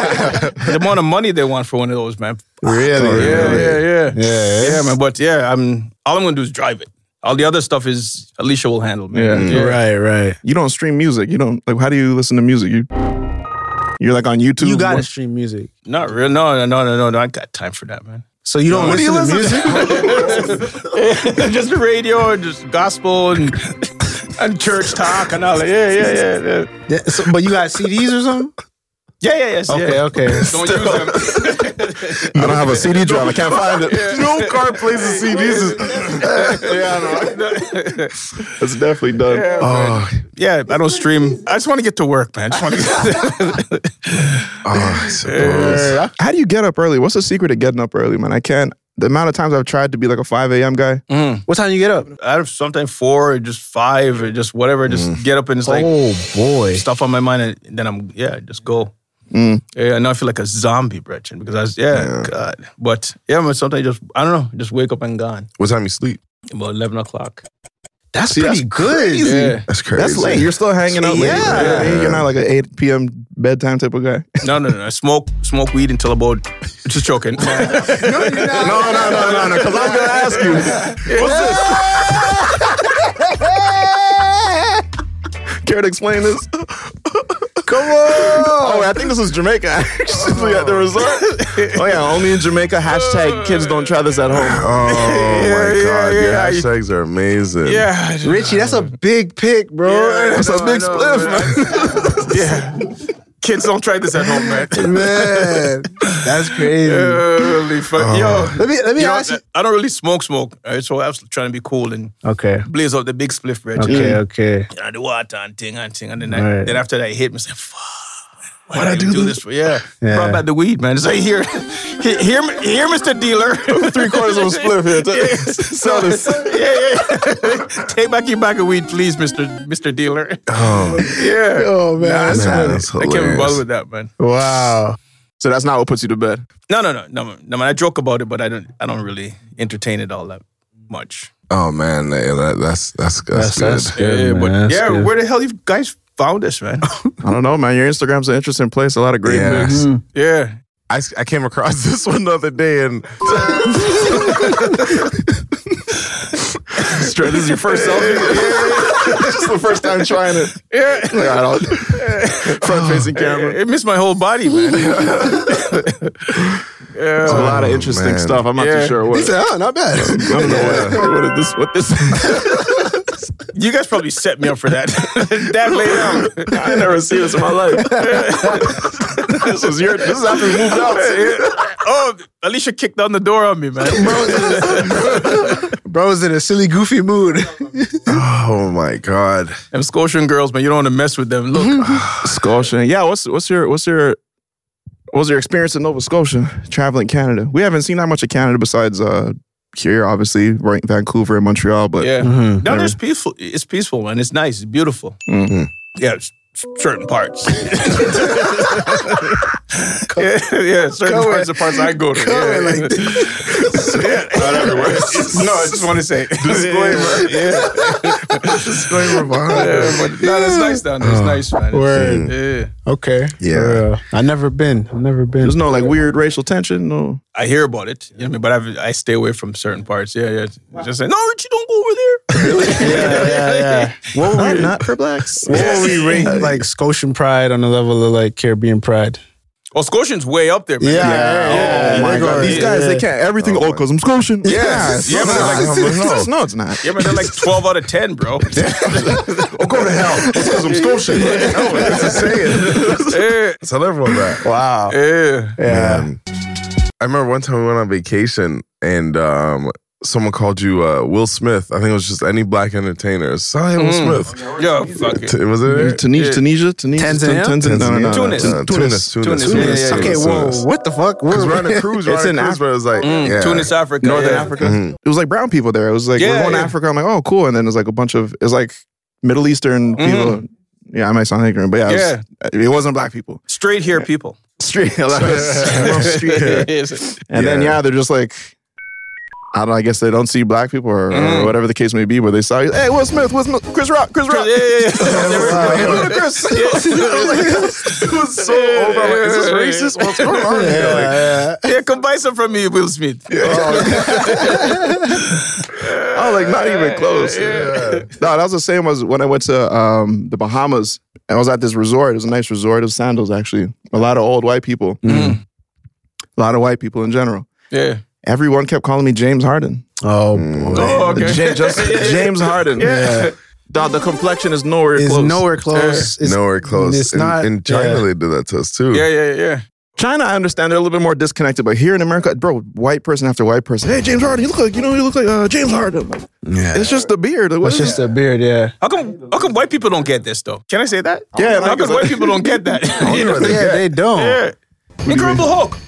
The amount of money they want for one of those, man. Really? Yeah, yeah, yeah. Yeah. Yeah, man. But yeah, I'm. All I'm gonna do is drive it. All the other stuff is Alicia will handle. Man. Yeah. Right, right. You don't stream music. You don't like. How do you listen to music? You you're like on YouTube. You gotta What- stream music. Not real. No, no, no, no, no, no. I got time for that, man. So you don't What do you listen to listen music? Just the radio and just gospel and and church talk and all that. Yeah, yeah, yeah, yeah. Yeah, so, but you got C Ds or something? Yeah, yeah, yes. Okay, yeah. okay. Don't use them. I don't have a C D drive. I can't find it. No car plays the C Ds. Yeah, I know. It's definitely done. Yeah, Oh, yeah, I don't stream. I just want to get to work, man. I just want to get oh, I suppose. How do you get up early? What's the secret of getting up early, man? I can't. The amount of times I've tried to be like a five a.m. guy. Mm. What time you get up? I have sometimes four or just five or just whatever. Just get up and it's like Oh boy. stuff on my mind and then I'm, yeah, just go. Mm. Yeah, now I feel like a zombie, Bretchen, because I was, yeah, Yeah. God. But yeah, man, sometimes just, I don't know, just wake up and gone. What time you sleep? About eleven o'clock. That's See, pretty that's good. crazy. Yeah. That's crazy. That's late. You're still hanging out late. Yeah. Yeah. You're not like an eight p.m. bedtime type of guy. No, no, no. I smoke smoke weed until about just joking. No, no, no, no, no, no. Because I'm gonna ask you, what's this? Care to explain this? Come on! Oh, I think this was Jamaica. Actually, at the resort. Oh yeah, only in Jamaica. Hashtag kids don't try this at home. Oh Yeah, my yeah, god, yeah, your yeah. hashtags are amazing. Yeah, Richie, that's a big pick, bro. Yeah, That's a no, big I know, spliff, man. Yeah. Kids don't try this at home, man. Man, that's crazy. Holy fuck. Yo, Let me let me you know, ask you. I don't really smoke smoke, right? So I was trying to be cool and Okay. blaze out the big spliff, Reggie. Okay. Okay. You know, the water and thing and thing. And then, I, Right. then after that, it hit me. I said, fuck. Why Why'd I did do this for? Yeah. Yeah. Brought back the weed, man. It's like, here, here, here, here, Mister Dealer. Three quarters of a spliff here. Sell this. Yeah, yeah. Take back your bag of weed, please, Mister Mister Dealer. Oh, Yeah. Oh man, that's man, funny. that's I can't be hilarious. bothered with that, man. Wow. So that's not what puts you to bed. No, no, no, no, no. Man, I joke about it, but I don't. I don't really entertain it all that much. Oh man, yeah, that, that's that's that's, That's- good. that's good. Yeah, man, but that's yeah, good. where the hell you guys found this, man? I don't know, man. Your Instagram's an interesting place. A lot of great Yeah. pics. Yeah. I, I came across this one the other day and Straight, this is your first selfie? This is the first time trying it. Yeah. Like, I don't. Front facing camera. It missed my whole body, man. There's a lot of interesting man. stuff. I'm not Yeah. too sure what. He said, "Oh, not bad." I don't know what, what is this. What this? You guys probably set me up for that. That lay down. I never seen this in my life. This was your. This is after we moved out. Oh, Alicia kicked down the door on me, man. Bro's in a silly, goofy mood. oh my god. Them Scotian girls, man, you don't want to mess with them. Look, Scotia. Yeah. What's what's your what's your what was your experience in Nova Scotia traveling Canada? We haven't seen that much of Canada besides uh, here, obviously, right, Vancouver and Montreal. But yeah. Mhm. Down there's peaceful. It's peaceful, man. It's nice. It's beautiful. Mhm. Yeah, it's certain parts. yeah, yeah, certain Come parts in. are parts I go to. Come yeah, in yeah. like Yeah, not everywhere. No, I just want to say Disclaimer. Yeah, Disclaimer behind yeah, it. but no, that's nice down there. It's nice, man. It's- Word. Yeah, Okay. Yeah. For real. I never been. I've never been. there's no like weird racial tension. No. I hear about it. You know what I mean? But I've, I stay away from certain parts. Yeah, yeah. Just say, no, Richie, don't go over there. Yeah, yeah, yeah. What Not, would we, not for blacks. what would we rate like Scotian pride on the level of like Caribbean pride? Well, Scotian's way up there, man. Yeah, yeah, yeah. Oh my They god, go- these guys yeah. they can't everything. Oh Oh, my- because I'm Scotian. Yes. Yeah, no, man, like- like, no, it's not. Yeah, man, they're like twelve out of ten, bro. Oh, go to hell. It's because I'm Scotian. No, it's a saying. Yeah, Tell everyone that. Wow. yeah. Yeah. Man. I remember one time we went on vacation and um, someone called you uh, Will Smith. I think it was just any black entertainer. Sorry, Will Mm. Smith. Yo, fuck it. T- was it? Tunisia, Tunisia, Tunisia, Tanzania? Tanzania, no, no, no, Tunis. no. Uh, Tunis. Tunis. Tunis. Tunis. Yeah, yeah, yeah. Okay, whoa, what the fuck? Because we're on a cruise. We're It's on in a cruise, Af- but it was like, Mm, yeah. Tunis, Africa. Northern yeah. Africa. Mhm. It was like brown people there. It was like Yeah, we're going to yeah. Africa. I'm like, oh, cool. And then there's like a bunch of it was like Middle Eastern people. Yeah, I might sound ignorant, but yeah, it, was, it wasn't black people. Straight here people. Street, like, street hair. Yes. And then Yeah. yeah, they're just like, I don't know, I guess they don't see black people or, Mm. or whatever the case may be, but they saw you. Hey, Will Smith, Will Smith, Chris Rock, Chris Rock. Yeah, yeah, yeah. Hey, Chris. It was so over. I'm like, is this racist? What's going on? Yeah, here? Like, yeah. Yeah, come buy some from me, Will Smith. Oh, like not even close. Yeah. No, that was the same as when I went to um, the Bahamas. I was at this resort. It was a nice resort. It was Sandals, actually. A lot of old white people. Mm. A lot of white people in general. Yeah. Everyone kept calling me James Harden. Oh, Oh, okay. Ja- just James Harden. Yeah. Dog, the complexion is nowhere it's close. nowhere close. It's, Nowhere close. It's in, not. in China, yeah. they did that to us too. Yeah, yeah, yeah. China, I understand they're a little bit more disconnected, but here in America, bro, white person after white person. Hey, James Harden, you look like you know you look like uh, James Harden. Like, Yeah. it's just the beard. What It's is just it? a beard, yeah. How come? How come white people don't get this though? Can I say that? Yeah, How come white people don't get that? don't know what they Yeah, get. they don't. Yeah. Incredible Hulk.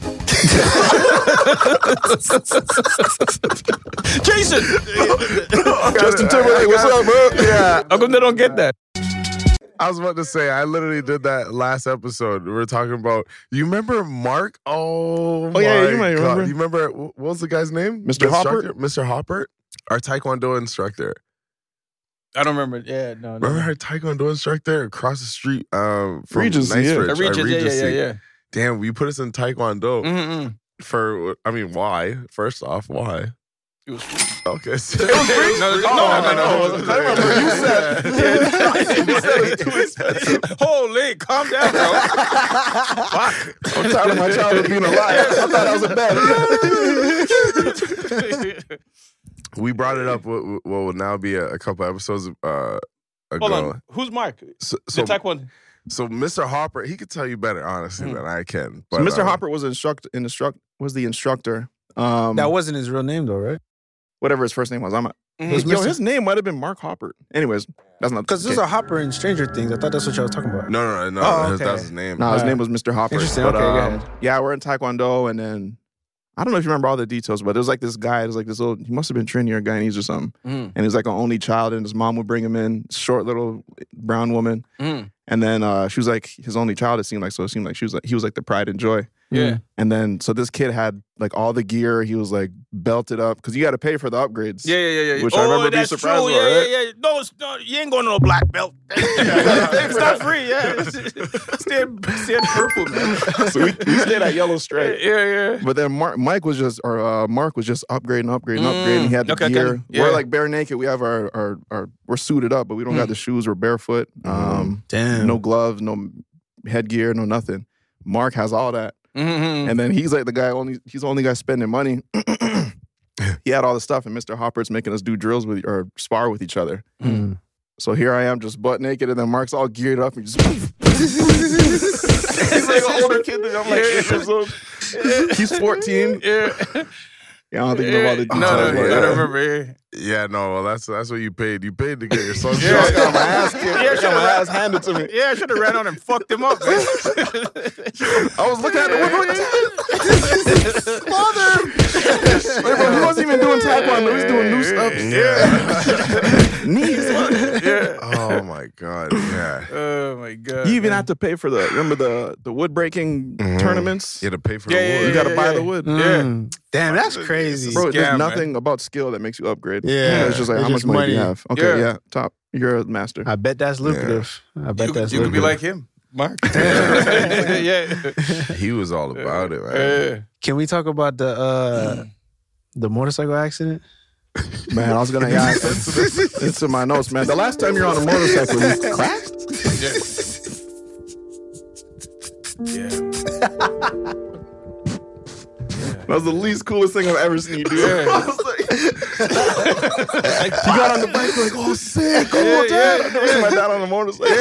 Jason. Justin Timberlake, what's up, bro? Yeah. How come they don't get that? I was about to say, I literally did that last episode. We were talking about, you remember Mark? Oh, Oh, yeah, my you might God. remember. You remember, what was the guy's name? Mister The Hopper? instructor? Mister Hopper? Our Taekwondo instructor. I don't remember. Yeah, no. no. Remember our Taekwondo instructor across the street um, from Regency, Knightsbridge? yeah. Uh, Regency, yeah, yeah, yeah, yeah. Damn, you put us in Taekwondo. Mm-hmm. For, I mean, why? First off, why? It was free. Okay. So It was free? No, no, no, no, no. no, no. I remember you said, You said it was too expensive. Holy, calm down, bro. Fuck. I'm tired of my childhood being a liar. I thought I was a bad. we brought it up what, what will now be a, a couple episodes uh, ago. Hold on. Who's Mark? So, the so, Taekwondo. so Mister Hopper, he could tell you better, honestly, Mm. than I can. So But, Mister um, Hopper was instruct instruct was the instructor. Um, That wasn't his real name, though, right? whatever his first name was. I'm not, Mhm. his, yo, Mister his name might have been Mark Hopper. Anyways, that's not Because there's okay. a Hopper in Stranger Things. I thought that's what y'all was talking about. No, no, no. Oh, his, okay. that's his name. No, his Alright. name was Mister Hopper. Interesting. But, Okay, go um, ahead. yeah, we're in Taekwondo, and then I don't know if you remember all the details, but there was like this guy. It was like this little. He must have been training your Guyanese or something. Mm. And he was like an only child, and his mom would bring him in, short little brown woman. Mm. And then uh, she was like his only child. It seemed like so. It seemed like she was like he was like the pride and joy. Yeah. And then so this kid had like all the gear. He was like belted up because you got to pay for the upgrades. Yeah, yeah, yeah, yeah. Which oh, I remember being that's surprised true. about, Yeah, right? yeah, yeah. No, it's not, you ain't going to no black belt. It's not free. Yeah, stay, stay at purple, man. So we, we stayed at yellow straight. Yeah, yeah. But then Mark, Mike was just, or uh, Mark was just upgrading, upgrading, Mm. upgrading. He had the Okay, okay. gear. Yeah. We're like bare naked. We have our, our, our we're suited up, but we don't got Mm. the shoes. We're barefoot. Um, Damn. No gloves, no headgear, no nothing. Mark has all that. Mm-hmm. And then he's like the guy only, he's the only guy spending money. He had all the stuff, and Mister Hopper's making us do drills with or spar with each other. Mm. So here I am, just butt naked, and then Mark's all geared up and just. He's like an older kid than me. I'm like eight years old. He's fourteen. Yeah. Yeah, I don't think you know about the No, details. no, but, no, I yeah. don't remember. Yeah. Yeah, no, well, that's that's what you paid. You paid to get your son. Yeah. I got my ass kicked. Yeah, I got my should've- ass handed to me. Yeah, I should have ran on and fucked him up, man. I was looking at the window. Mother! Like, bro, he wasn't even doing taekwondo. He was doing new stuff. Yeah. Knees. Yeah. Oh my god, yeah. Oh my god. You even have to pay for the, remember the, the wood breaking Mhm. tournaments? You had to pay for Yeah, the yeah, wood. You got to yeah, buy yeah. the wood. Mm. Damn, that's crazy. Bro, Scam, there's man. nothing about skill that makes you upgrade. Yeah. It's just like, It's how much just money, do you money. have? Okay, Yeah. yeah, top. You're a master. I bet that's lucrative. I bet You, that's you could be lucrative. like him, Mark. yeah. He was all about it, man. Yeah. Can we talk about the uh, the motorcycle accident? Man, I was going to ask into, into my notes, man. The last time you're on a motorcycle, you crashed? Yeah. That was the least coolest thing I've ever seen you do. Yeah. I was like, you got on the bike, like, oh, sick. Oh, Yeah, dad. yeah, I've never seen my dad on a motorcycle.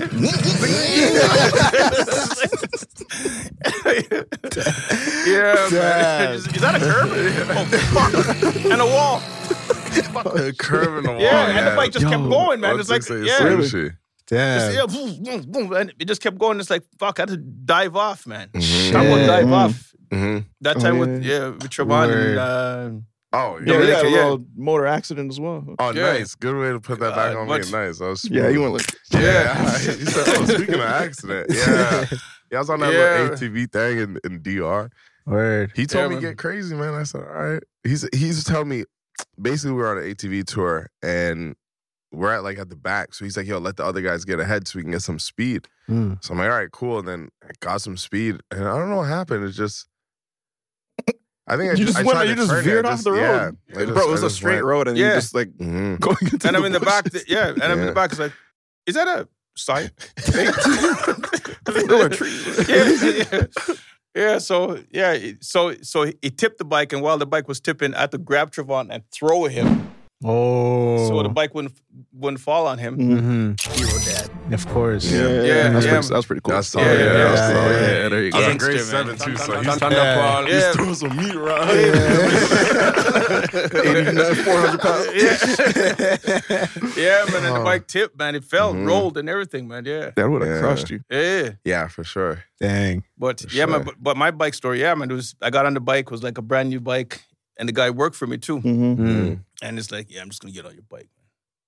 Yeah, man. Is, is that a curb? Oh, fuck. And a wall. A curve in the wall. Yeah, and the bike just kept going, man. Oh, It's like, six, eight, yeah. same Really? shit. Damn. Just, yeah, boom, boom, boom, and it just kept going. It's like, fuck, I had to dive off, man. Mhm. I would dive Mhm. off. Mhm. That Oh, time yeah. with, yeah, with Trevon and, uh, Oh, Yeah, yeah. we Yeah, had a yeah. little motor accident as well. Oh, Yeah. nice. Good way to put that back God, on what- me. Nice. I was Yeah, you went like, Yeah. He said, oh, speaking of accident. Yeah. Yeah, I was on that Yeah. little A T V thing in, in D R. Word. He told Yeah, me man. get crazy, man. I said, all right. He's he's telling me, basically we were on an A T V tour and we're at like at the back. So he's like, yo, let the other guys get ahead so we can get some speed. Mm. So I'm like, all right, cool. And then I got some speed. And I don't know what happened. It's just I think I you just I went, tried you to just turn it. veered I off just- the road. Yeah, I just- Bro, it was I a just straight went. road and Yeah. you just like Mhm. going into and I'm in the back. bushes. Yeah, and I'm in Yeah. the back. It's like, is that a sign? There were trees. yeah, yeah. Yeah, so yeah, it- so so he tipped the bike, and while the bike was tipping, I had to grab Trevon and throw him, Oh. so the bike wouldn't wouldn't fall on him. Mm-hmm. Hero dad. Of course. Yeah, Yeah, that's, yeah. Pretty, that's pretty cool. That's solid. Yeah, Yeah, yeah, that's yeah, solid. yeah, Yeah, there you I was go. in grade Gangster, man. seven too, so Thun- he's thun- Yeah. Thunderpaw. he's Yeah. throwing some meat around. eighty-nine, four hundred pounds. Yeah, man, and the Oh. bike tipped, man. It fell, Mhm. rolled, and everything, man. Yeah, That would have Yeah. crushed you. yeah. Yeah, for sure. Dang. But For yeah, man. sure. But, but my bike story, yeah, man. It was I got on the bike, it was like a brand new bike, and the guy worked for me too. Mm-hmm. Mm. And it's like, yeah, I'm just gonna get on your bike.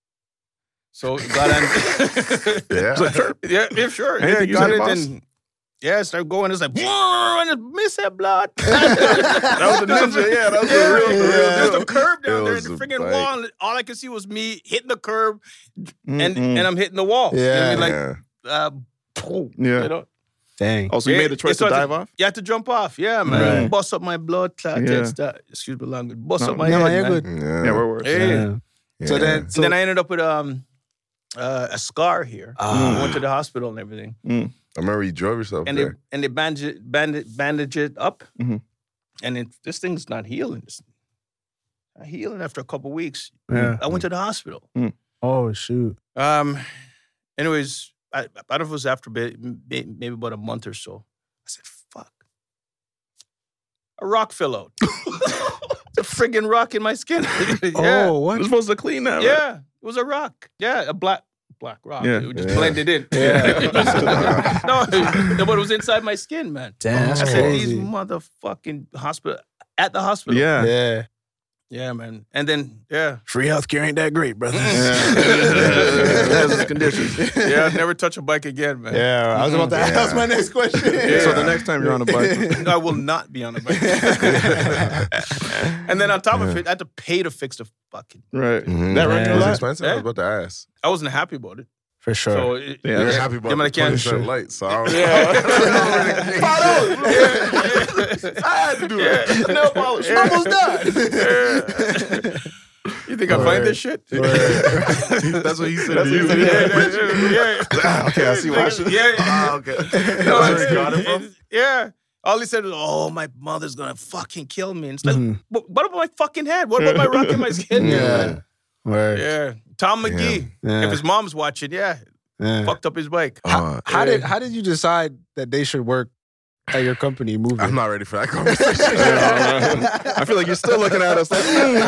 So got on. Yeah. yeah, yeah, sure. Anything Yeah, you got say, it boss? and Yeah, start going. It's like, and it's missing blood. That was the ninja. Yeah, that was the real. Yeah. real There's deal. a curb down It there, was the a freaking bike. wall. And all I could see was me hitting the curb, and Mm-mm. and I'm hitting the wall. You know what I mean? Like, Yeah. uh, boom, Yeah. you know. Dang. Oh, so you Yeah, made the choice it's to what- dive off? You had to jump off. Yeah, man. Right. Bust up my blood clot. Yeah. Yeah. Excuse me, language. Bust No. up my No, head, you're man. good. Yeah. Yeah, we're worse. Hey. Yeah. So then, so, and then I ended up with um uh, a scar here. Ah. I went to the hospital and everything. Mm. I remember you drove yourself And they there. and they bandage bandage, bandage it up. Mhm. And it, this thing's not healing. It's not healing after a couple weeks. Yeah. I went to the hospital. oh shoot. Um, anyways, I, I don't know if it was after ba- may- maybe about a month or so. I said, fuck. A rock fell out. A friggin' rock in my skin. yeah. Oh, what? You're supposed to clean that, right? Yeah, it was a rock. Yeah, a black black rock. Yeah. It just Yeah. blended in. Yeah. no, no, but it was inside my skin, man. Damn, that's I said, these crazy. motherfucking hospital at the hospital. Yeah. Yeah. Yeah, man. And then, yeah. Free healthcare ain't that great, brother. That's his conditions. Yeah, I'd never touch a bike again, man. Yeah, I was about to Yeah. ask. That was my next question. Yeah. So the next time you're on a bike, I will not be on a bike. And then on top of it, I had to pay to fix the fucking. right? Mhm. That run It your was life? expensive. I was about to ask. I wasn't happy about it. For sure. So it, Yeah, You were yeah. happy about Yeah, man, I the can't- twenty cent light, so I don't I had to do it. Nail polish. Yeah. Almost done. You think I find this shit? That's what he said to you. Yeah, yeah. Okay, I see why. Yeah. Ah, okay. No, That's where it's- he got it from? it's- Yeah. All he said was, "Oh, my mother's gonna fucking kill me." And it's like, Mhm. what, what about my fucking head? What about my rock in my skin? Yeah. Word. Yeah. Tom McGee. Yeah. If his mom's watching, yeah, Yeah. fucked up his bike. Uh, How did how did you decide that they should work at your company moving? I'm not ready for that conversation. I feel like you're still looking at us like, mm,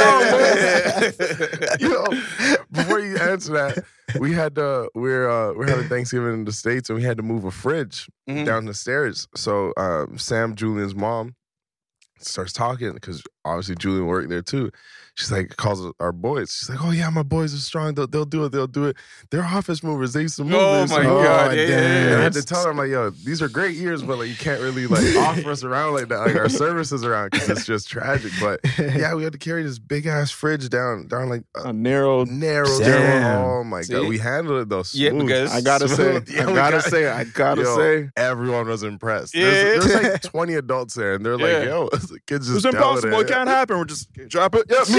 you know, before you answer that, we had to we're uh, we're having Thanksgiving in the States and we had to move a fridge Mhm. down the stairs. So um, Sam, Julian's mom, starts talking because obviously Julian worked there too. She's like, calls our boys. She's like, oh yeah, my boys are strong. They'll, they'll do it. They'll do it. They're office movers. They used to move. Oh They used to my move." God. Yeah, yeah, And yeah. I had to tell her, I'm like, yo, these are great years, but like you can't really like offer us around like that, like our services around because it's just tragic. But yeah, we had to carry this big ass fridge down, down like a a narrow. narrow Damn. down. Oh my See? god, we handled it though. Yeah, Smooth. because- I gotta say, Smooth. Yeah, I we gotta got- say, I gotta Yo, say, everyone was impressed. Yeah. There's, there's like twenty adults there, and they're like, Yeah. yo, the kids it's just down impossible. It there. can't happen. We're just drop it. Yep.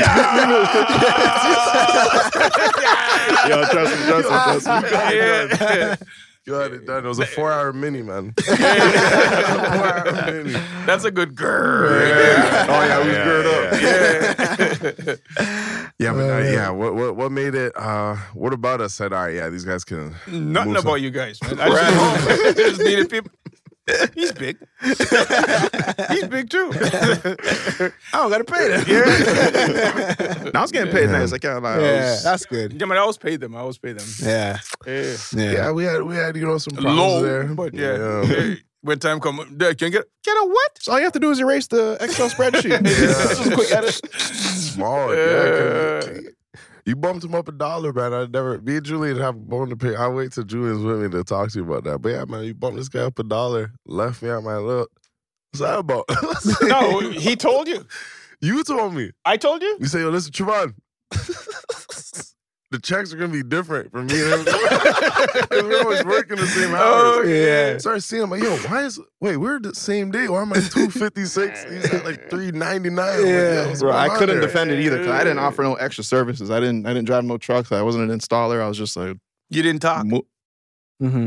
Yo, trust me, trust me, trust me. Yeah. You had it done. It was a four-hour mini, man. four-hour mini. That's a good girl. Yeah. Oh yeah, we was Yeah, geared up. Yeah. Yeah, but uh, yeah, what what what made it? Uh, what about us said, all right, yeah, these guys can. Nothing move about some- you guys, man. I just, home. I just needed people. He's big. He's big too. I don't gotta pay them. Yeah. Now I was getting paid Yeah. nice. I can't lie. I Yeah, was- that's good. Yeah, man, I always pay them. I always pay them. Yeah. Yeah. Yeah. Yeah, we had we had you know some problems Low, there, but yeah. Yeah. Yeah. When time come, Dad, can you get get a what? So all you have to do is erase the Excel spreadsheet. It's just a quick edit. Small, yeah. 'cause You bumped him up a dollar, man. I never. Me and Julian have a bone to pick. I'll wait till Julian's with me to talk to you about that. But yeah, man, you bumped this guy up a dollar, left me out my look. What's that about? No, he told you. You told me. I told you. You say, yo, listen, Trevon. The checks are gonna be different for me and him. We're always working the same hours. Oh, yeah. Started seeing him like, yo, why is wait, we're the same day. Why am I two fifty six? He's at like three ninety nine. Yeah, Like, bro, I couldn't defend defend it either because I didn't offer no extra services. I didn't. I didn't drive no trucks. I wasn't an installer. I was just like, You didn't talk. mo- Mm-hmm.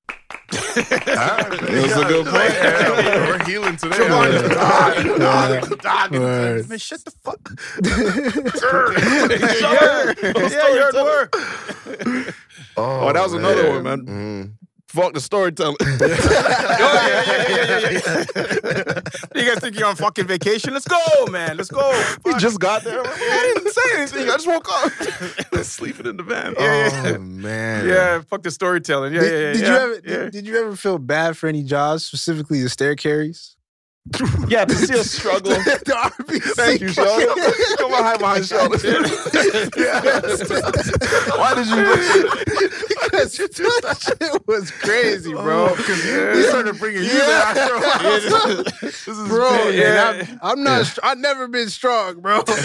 It was a good point. Yeah, we're healing today. Trevon, Yeah. dog, dog, dog. Word. Man, shut the fuck. Yeah, you're at work. Oh, Oh, that was another one, man. Mhm. fuck the storytelling. Oh, yeah, yeah, yeah, yeah, yeah. You guys think you're on fucking vacation? Let's go, man. Let's go. We just got there. I didn't say anything. I just woke up. Sleeping in the van. Yeah, Oh man. yeah, fuck the storytelling. Yeah, did, yeah, yeah. did yeah, you ever yeah. did, did you ever feel bad for any jobs, specifically the stair carries? Yeah, to see us struggle. The R B C. Thank you, Sean. Come on, hide behind Sean. Why did you do Because that shit was crazy, bro. Because you, you started bringing you yeah. that. This is bro, big. yeah. I'm, I'm not. Yeah. I've never been strong, bro. So,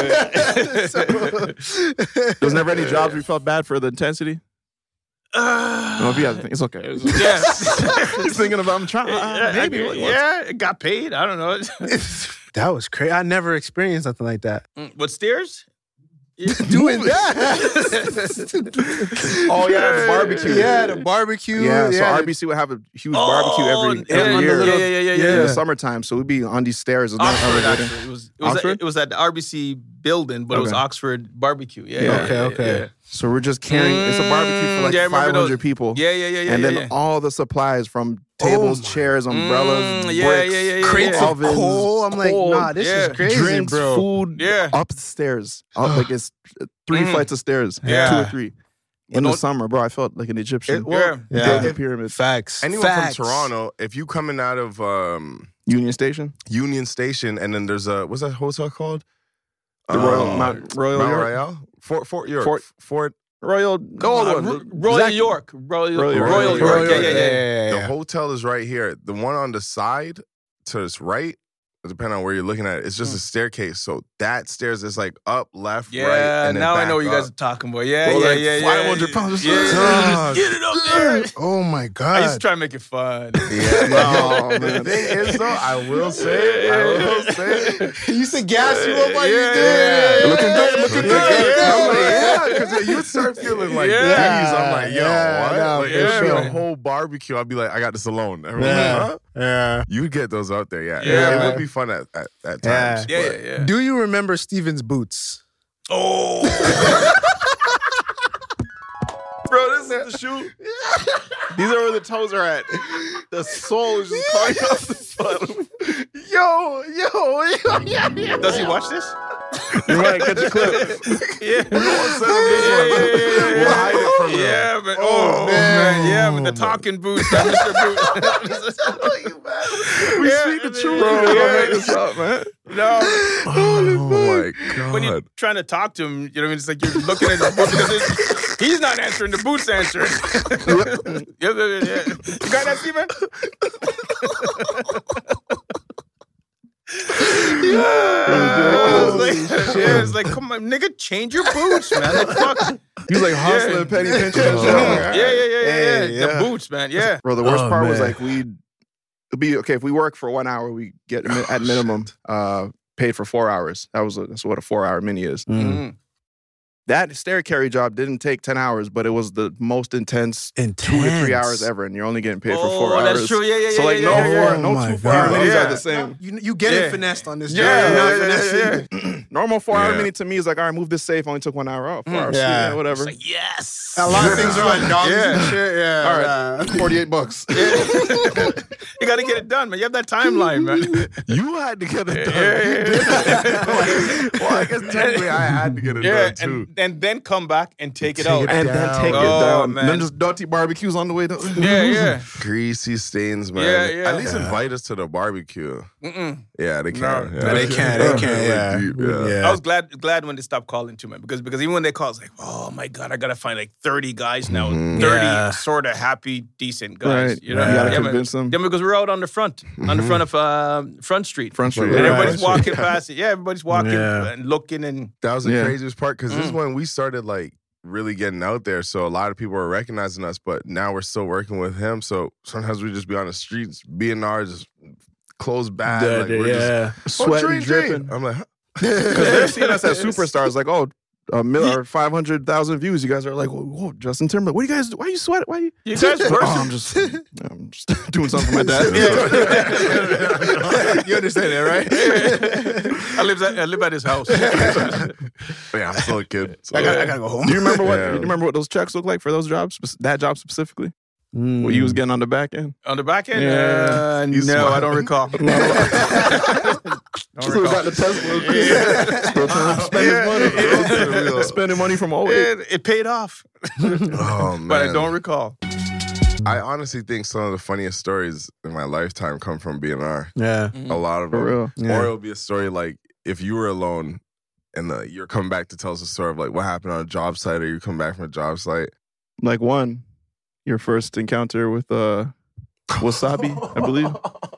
there's never any jobs we felt bad for the intensity. Uh, no, if you guys think it's okay. Yeah. He's thinking about I'm trying. Uh, yeah, maybe. I, yeah, it got paid. I don't know. That was crazy. I never experienced something like that. What stairs? Doing that. Oh yeah, the barbecue. Yeah, the barbecue. Yeah, yeah so R B C would have a huge oh, barbecue every every yeah, year. Yeah, yeah, yeah, yeah, yeah. In the summertime, so we'd be on these stairs. Oxford, actually. It was, it was, Oxford? At, it was at the R B C building, but okay. It was Oxford barbecue. Yeah, yeah, okay, yeah, okay. Yeah, yeah. So we're just carrying. Mm, it's a barbecue for like yeah, five hundred people. Yeah, yeah, yeah, yeah. And yeah, then yeah. all the supplies from tables, oh chairs, umbrellas, mm, bricks, yeah, yeah, yeah, yeah, crates yeah. of ovens, coal. I'm like, coal, nah, this yeah. is crazy, drinks, bro. food, yeah. upstairs. Up, like it's three mm. flights of stairs, yeah. two or three. In the summer, bro, I felt like an Egyptian. It, well, yeah, yeah. Pyramid. Facts. Anyone Facts. from Toronto, if you coming out of um, Union Station, Union Station, and then there's a what's that hotel called? The Royal um, Mount Royal Mount York? Royale, Fort Fort York, Fort, Fort Royal. The old one, uh, Royal Zach, York, Royal, Royal York, Royal York. Royal Yeah, York. yeah, yeah, yeah, yeah. The hotel is right here. The one on the side to its right, depending on where you're looking at it, it's just mm. a staircase. So that stairs is like up, left, yeah, right, and then now back I know what you guys up. are talking about. Yeah, Bro, yeah, like yeah, five yeah. hundred pounds. Yeah, yeah. Get it up there. Oh my god! I used to try and make it fun. Yeah, no, man. The thing is though, I will say, I will say, he used to gas you up while yeah, you yeah, doing yeah. it. Looking good, looking good. Yeah, because you start feeling like Yeah. these. I'm like, yo, Yeah, what? no, like, for it'd be sure. a whole barbecue. I'd be like, I got this alone. Everyone's Yeah. like, huh? Yeah. You would get those out there, yeah. Yeah, it, it man. would be fun at at, at Yeah. times. Yeah, but- yeah, yeah. Do you remember Steven's boots? Oh. Bro, this is the shoe. These are where the toes are at. The sole is just coming off the foot. Yo, yo, yo, yeah, yeah. Does he watch this? You might catch a clip. Yeah. We won't send him this one. We'll hide it from him. Yeah, but oh, Oh, man. man. yeah, with the talking boots, that Mister Boots. We Yeah, speak the man. truth, bro. Yeah. Don't make this up, man. No, Oh my god. when you're trying to talk to him, you know what I mean? It's like you're looking at his boot because it's, he's not answering, the boot's answering. yeah, yeah, yeah. You got that, Steven? Yeah. It's like, yeah, it's like, come on, nigga, change your boots, man. Like, fuck. He was like hustling, Yeah. penny pinching. Yeah, and yeah, shit. yeah, yeah, yeah, Hey, yeah. yeah. The boots, man. Yeah. Bro, the worst Oh, part was man. like we'd it'd be okay if we work for one hour, we get mi- at minimum uh, paid for four hours. That was a, that's what a four hour mini is. Mm. That stair carry job didn't take ten hours, but it was the most intense, Intense. two to three hours ever, and you're only getting paid for four Oh, hours. that's true. Yeah, yeah, So yeah, like yeah, no yeah, four, yeah. no Oh my two four hour God. minis Yeah. are the same. You, you get Yeah. it finessed on this job. Yeah, You're not yeah, finessing. yeah, Normal four hour Yeah. mini to me is like, all right, move this safe. Only took one hour off. Four Mm. hours, Yeah. yeah, whatever. It's like, yes. A lot of things are on dollars Yeah. and shit. Yeah. all yeah. right, forty-eight bucks. You got to get it done, man. You have that timeline, man. You had to get it done. Yeah, Well, I guess technically I had to get it Yeah, done too. and, and then come back and take it Take out. it And then down. take it Oh, down. man. Then just dirty barbecues on the way down. Yeah, yeah. Greasy stains, man. Yeah, yeah. At least Yeah. invite us to the barbecue. Mm-mm. Yeah, they can. No. Yeah. No, they can, they can, Like yeah. deep, yeah. Yeah. I was glad glad when they stopped calling too, man. Because because even when they call, it's like, oh my god, I gotta find like thirty guys now, Mhm. thirty Yeah. sort of happy, decent guys. Right. You know, You gotta yeah, convince man. them. Yeah, because we're out on the front, on the front of uh, Front Street, Front Street. and yeah. everybody's Right. walking past it. Yeah, everybody's walking Yeah. and looking and That was the Yeah. craziest part because this is Mm. when we started like really getting out there. So a lot of people were recognizing us, but now we're still working with him. So sometimes we just be on the streets, being ours, just clothes bad, Yeah, like we're yeah. just Sweating, oh, Train, dripping. Train. I'm like, huh? Because they're seeing us as superstars, like, oh, a mil or five hundred thousand views. You guys are like, whoa, whoa, Justin Timberlake. What do you guys? Why are you sweating? Why are you? you guys Oh, worse. I'm just, I'm just doing something for my dad. You understand that, right? I live at I live at his house. yeah, I'm still a kid. So. I gotta, I gotta go home. Do you remember what? Yeah. Do you remember what those checks look like for those jobs? Spec- That job specifically? Mm. What you was getting on the back end? On the back end? Yeah. Uh, no, He's I smart. don't recall. don't Just recall. got the Tesla. Still trying to spend Yeah. his money. Spending money from oh eight. It, it paid off, Oh man, but I don't recall. I honestly think some of the funniest stories in my lifetime come from B N R. Yeah. A lot of For them. real. Yeah. Or it'll be a story like if you were alone and the, you're coming back to tell us a story of like what happened on a job site, or you come back from a job site. Like one, your first encounter with uh, wasabi, I believe.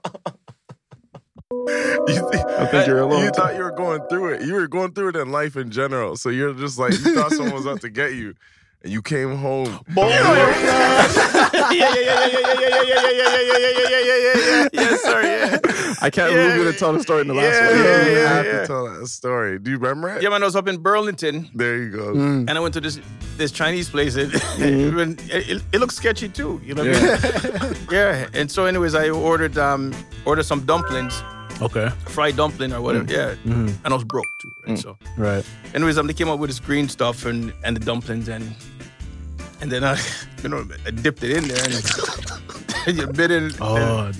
You th- I think you're alone. You thought you were going through it. You were going through it in life in general. So you're just like, you thought someone was out to get you. And you came home. Boy. yeah, yeah, yeah, yeah, yeah, yeah, yeah, yeah, yeah, yeah, yeah, yeah, yeah, yeah, yeah, yeah. Yes, sir, yeah. I can't Yeah. believe you to tell the story in the last Yeah, one. yeah, You yeah, have yeah. to tell that story. Do you remember it? Yeah, man, I was up in Burlington. There you go. And I went to this this Chinese place. It, it, it, it looked sketchy too. You know what I mean? Yeah. And so, anyways, I ordered um ordered some dumplings, Okay. fried dumpling or whatever. Yeah. Mhm. And I was broke too. Right? So, Right. anyways, um, they came up with this green stuff and and the dumplings and and then I, you know, I dipped it in there and you bit in. Oh.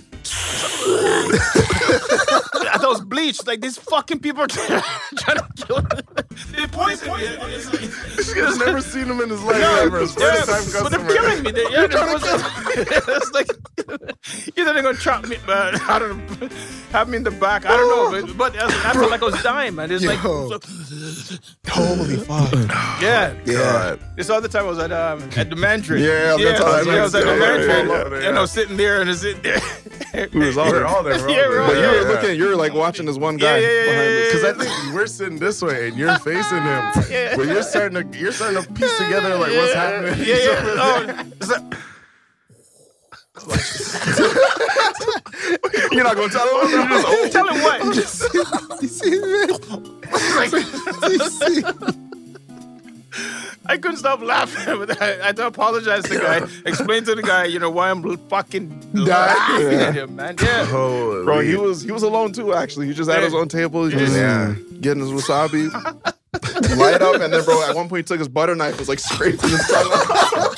I thought it was bleach. Like these fucking people are trying to kill me. They poisoned me. This guy's never seen him in his life No, ever. His yeah, first time but they're customer. killing me. They, yeah, they're it's like either they're gonna chop me, but I don't know, have me in the back. I don't know, but, but I felt like I was dying, man. It's like Yo. Holy fuck. yeah, Yeah. This other time I was at um, at the Mandarin. Yeah, yeah, that's all I yeah, I was at the yeah, yeah, Mandarin, yeah, yeah, yeah. and I was sitting there and I was sitting there. We was all We're there. all there. We're all Yeah, we're there. all But you there. were looking, you were like watching this one guy Yeah, yeah, yeah, behind yeah, us. yeah, Because I think we're sitting this way and you're facing him. Yeah. But you're starting to you're starting to piece together like what's happening. Yeah, yeah. Oh, it's like- You're not gonna tell him? You're just, oh, tell him what? You see, man? You see? I couldn't stop laughing, but I, I had to apologize to the guy, explain to the guy, you know, why I'm fucking laughing at him, man. Yeah. Holy. Bro, he was he was alone too. Actually, he just had his own table. He was Yeah. getting his wasabi, light up, and then bro, at one point he took his butter knife, was like scraping his tongue.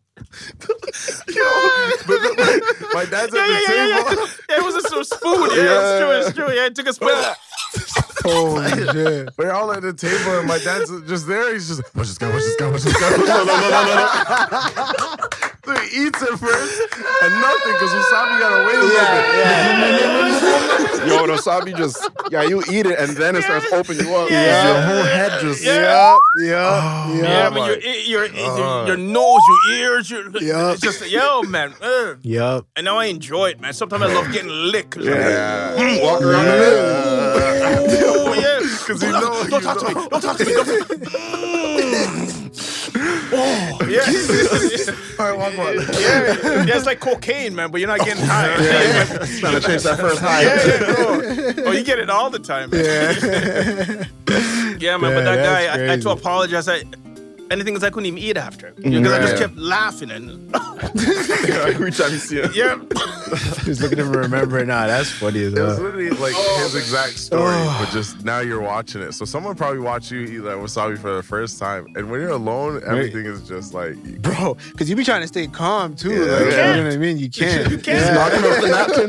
But the, my, my dad's at Yeah, the yeah, yeah, yeah, table. yeah. Yeah, it was a sort of spoon. Yeah, it's true, it's true. Yeah, it took a spoon. Holy shit. We're all at the table and my dad's just there. He's just like, watch this guy, watch this guy, watch this guy. No, no, no, no, no, no. So he eats it first and nothing because wasabi gotta wait a little bit. Yo, wasabi just yeah, you eat it and then it starts opening you up. Yeah. Your whole head just Yeah. Yep, yep, Yeah, yep. I mean, your, your, your, your nose, your ears, your, Yup. it's just, yo, man. Uh, Yup. and now I enjoy it, man. Sometimes I love getting licked. Yeah. walk around the Yeah. Oh, yeah. Because you know, Don't you talk to me. know. Don't talk to me. Don't talk to me. Oh, yeah. All right, walk on. yeah. Yeah, it's like cocaine, man, but you're not getting high. Yeah, trying to chase that first high. yeah, yeah, bro. Oh, you get it all the time, man. Yeah. Yeah, man, but Yeah, that guy, that's I, I had to crazy. apologize. I, anything is I couldn't even eat after. Because I just Yeah. kept laughing. And Every time you see him. yeah. Just looking at him remember it now. That's funny as It was well. literally like his exact story, but just now you're watching it. So someone probably watched you eat that wasabi for the first time, and when you're alone, everything is just like, Bro, because you be trying to stay calm too. Yeah. Like, You you can't. know what I mean? You can't. You can't. Yeah. Knocking off the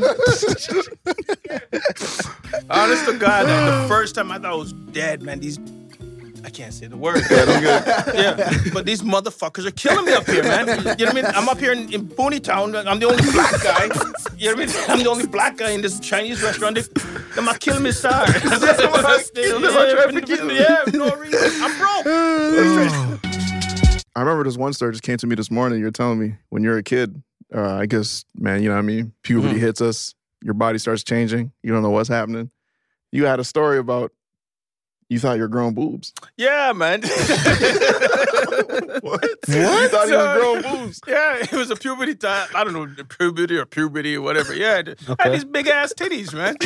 napkin. Honest to God, like, the first time I thought I was dead, man. These, I can't say the word. Yeah, but these motherfuckers are killing me up here, man. You know what I mean? I'm up here in, in Booney Town. I'm the only black guy. You know what I mean? I'm the only black guy in this Chinese restaurant. They, they're not killing me, sir. Yeah, no reason. I'm broke. I remember this one story just came to me this morning. You're telling me when you're a kid, uh, I guess, man, you know what I mean? Puberty Mhm. hits us. Your body starts changing. You don't know what's happening. You had a story about you thought you're growing boobs. Yeah, man. What? You thought you was growing boobs. Yeah, it was a puberty time. I don't know, puberty or puberty or whatever. Yeah, I Okay. had these big ass titties, man.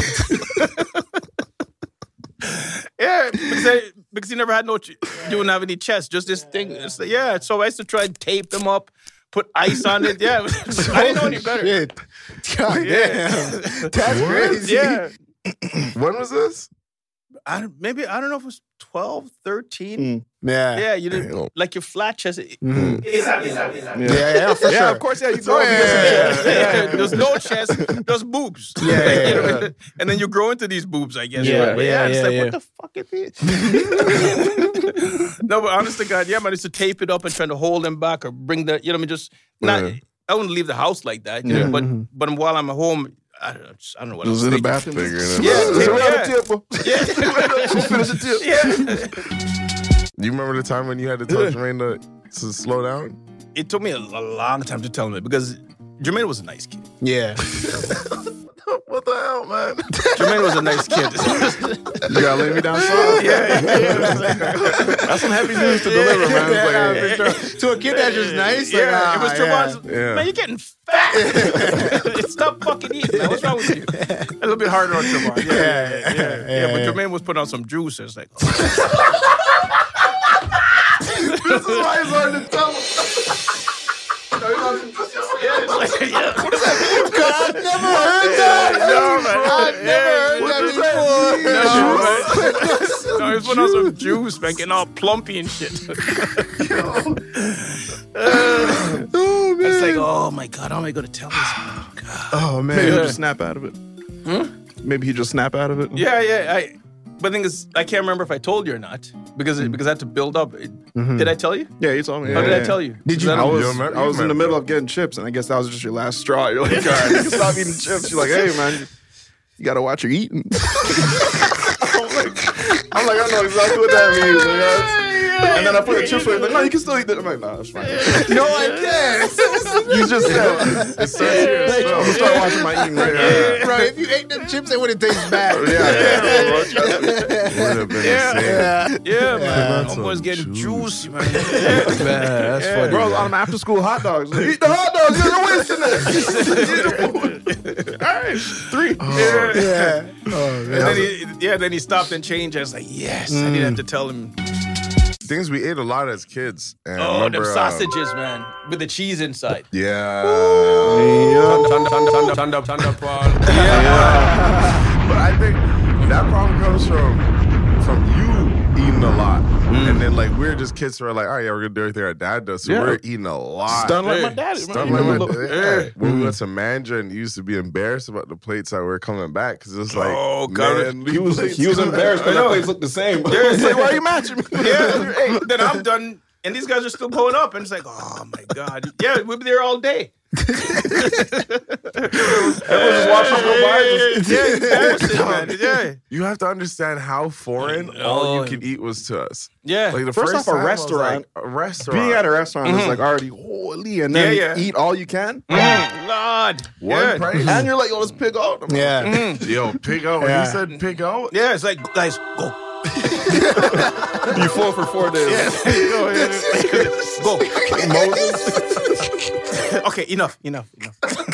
Yeah, because, I, because he never had no, ch- you wouldn't have any chest, just this thing. It's like, yeah, so I used to try and tape them up, put ice on it. Yeah, I didn't know any better. Shit. God Yeah. damn. That's crazy. Yeah, when was this? I, don't- maybe, I don't know if it was twelve, thirteen. Yeah. Yeah, you didn't, like your flat chest. It, Mhm. it's not- it's not- it's not- Yeah, yeah, for Yeah, sure. of course, yeah, you Oh, grow up, you get some yeah, chest. yeah, Yeah, yeah. there's no chest, there's boobs. Yeah, yeah, You know, yeah. and then you grow into these boobs, I guess. Yeah, But, but yeah, yeah, it's yeah, like, yeah. what the fuck is this? No, but honest to God, yeah, man, I used to tape it up and trying to hold them back or bring the, you know what I mean, just not. Yeah. I wouldn't leave the house like that. Yeah. But Mm-hmm. but while I'm at home, I don't know. Just, I don't know what Just I'm in the thinking. bathroom. Yeah, yeah. yeah. Yeah. You remember the time when you had to tell Jermaine to, to slow down? It took me a, a long time to tell him it because Jermaine was a nice kid. Yeah. What the hell, man? Jermaine was a nice kid. You gotta lay me down soft. Yeah, yeah. That's some heavy news to deliver, man. It's like, Yeah, hey. for sure. To a kid that's just nice. Like, Yeah, ah, it was Trevon's. Yeah. Man, you're getting fat. Stop fucking eating, man. What's wrong with you? A little bit harder on Trevon. Yeah, yeah, yeah. yeah, yeah, yeah, But yeah. Jermaine was putting on some juice. And it's like, oh. This is why it's hard to tell. God, I've never heard that. No, man. I've never heard that before. No, man. No, he was putting on some juice, man, getting all plumpy and shit. Oh, man. It's like, oh my God, how am I going to tell this man? God. Oh, man. Maybe he'll just snap out of it. Hmm? Maybe he just snap out of it. Yeah, yeah. I, but the thing is, I can't remember if I told you or not because it, because I had to build up. It- Mhm. Did I tell you? Yeah, you told me. How yeah, did I yeah. tell you? Did you? I was, You remember- I was you in the remember. middle of getting chips, and I guess that was just your last straw. You're like, all right, you can stop eating chips. You're like, hey, man, you gotta watch your eating. I'm like, I'm like, I know exactly what that means. You know? And then I put the chips away. Like, no, you can still eat that. I'm like, nah, it's fine. No, I can't. You just said, It's so serious. I'm gonna start watching my eating right now. Bro, if you ate them chips, it wouldn't taste bad. Yeah, yeah, bro, trust me. Would have been Yeah. the same. Yeah, Yeah. man. That's Almost some getting juice. juicy, man. Man, that's Yeah. funny. Bro, man. on after school hot dogs. Like, eat the hot dogs. You're wasting it. All right, three. Yeah. Oh, And man. then he, yeah, then he stopped and changed. I was like, yes. I didn't have to tell him. Things we ate a lot as kids. And I Oh, remember, them uh, sausages, man, with the cheese inside. Yeah. Thunder, thunder, thunder, thunder, thunder, Paul. But I think that problem comes from from you eating a lot. And then like we're just kids who are like, all right, yeah, we're gonna do everything our dad does. So Yeah. we're eating a lot. Stunned like my daddy. Stunned man. like my dad. Yeah. Yeah. When we went to Manja and he used to be embarrassed about the plates that were coming back because it's like, Oh, God. man, He was he was embarrassed because I know. the plates looked the same. Yeah. He's like, why are you matching me? Yeah, hey, then I'm done. And these guys are still going up. And it's like, oh, my God. Yeah, we'll be there all day. Everyone's just watching us go by. Just, Yeah, embarrassing, man. Yeah. You have to understand how foreign I all know. you could eat was to us. Yeah. Like the First first, off, a time I was restaurant. like, a restaurant. being at a restaurant is Mhm. like already holy, and then Yeah, yeah. eat all you can. Mm, Lord. One yeah. price. And you're like, yo, let's pig out. I'm like, Yeah. Mm. Yo, pig out. When Yeah. he said pig out, Yeah, it's like, guys, go. you full for four days. Go. ahead. Go. Moses. Okay, enough, enough, enough.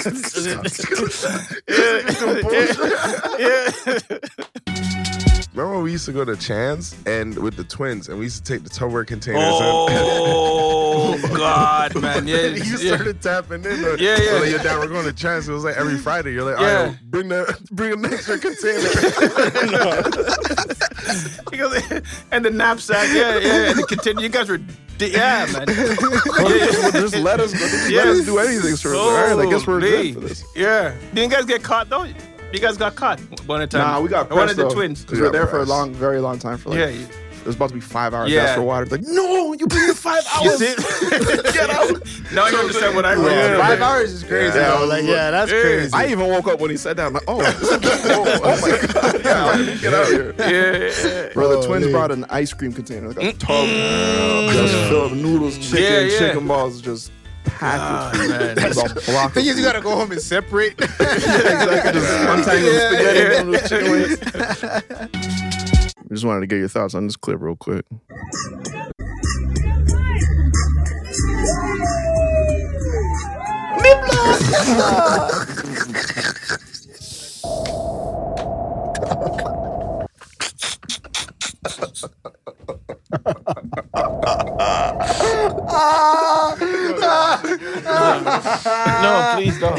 yeah. yeah. remember when we used to go to Chan's and with the twins and we used to take the Tupperware containers Oh, God, man. Yeah, and you yeah. started tapping in. The, Yeah, yeah. So like, your dad, we're going to Chan's. It was like every Friday. You're like, all Yeah. right, bring the bring an extra container. He goes, and the knapsack, yeah, yeah, and the continue. You guys were, yeah, man. Just, just let us go. Just let us do anything. So all right, I guess we're Holy. good for this. Yeah. Didn't you guys get caught though? You guys got caught one at a time. Nah, we got one pressed of the though, twins. because we were there for a long, very long time. For like, Yeah, it you- was about to be five hours. Yeah. Ask for water. It's like, no, you been here five You hours. see? Get out. Now you understand what I mean. Yeah, five hours is crazy. Yeah, though. Like, yeah, that's yeah. crazy. I even woke up when he said that. I'm like, oh, oh, oh my god, yeah, let me get out here. Yeah. Bro, the Oh, twins man. brought an ice cream container, like a tub, just filled with noodles, chicken, Yeah, yeah. chicken balls, just packed with man. It was a block. Thing of is, you gotta go home and separate. exactly, just untangle the Yeah. spaghetti Yeah. and those chicken wings. I just wanted to get your thoughts on this clip real quick. No, please don't.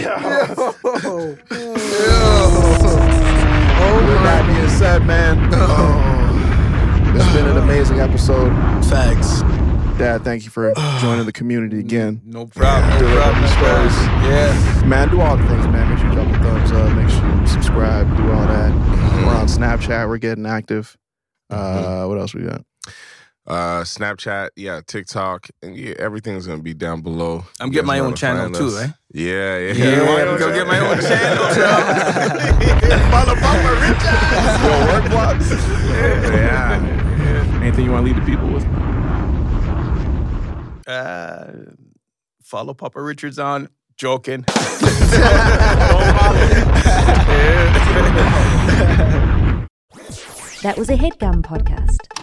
With that being said, man, it's been an amazing episode. Facts. Dad, thank you for joining the community again. No problem. No Delivering problem. the stories. Yeah. Man, do all the things, man. Make sure you drop a thumbs up. Make sure you subscribe. Do all that. We're on Snapchat. We're getting active. Uh, what else we got? Uh, Snapchat, yeah, TikTok, and yeah, everything's gonna be down below. I'm You getting guys my know own where to channel find too, us. right? Yeah, yeah. Yeah, yeah. I'm gonna get my own channel, Follow Papa Richards. Your work vlogs. Yeah. Anything you want to leave the people with? Uh, follow Papa Richards on. Joking. That was a HeadGum podcast.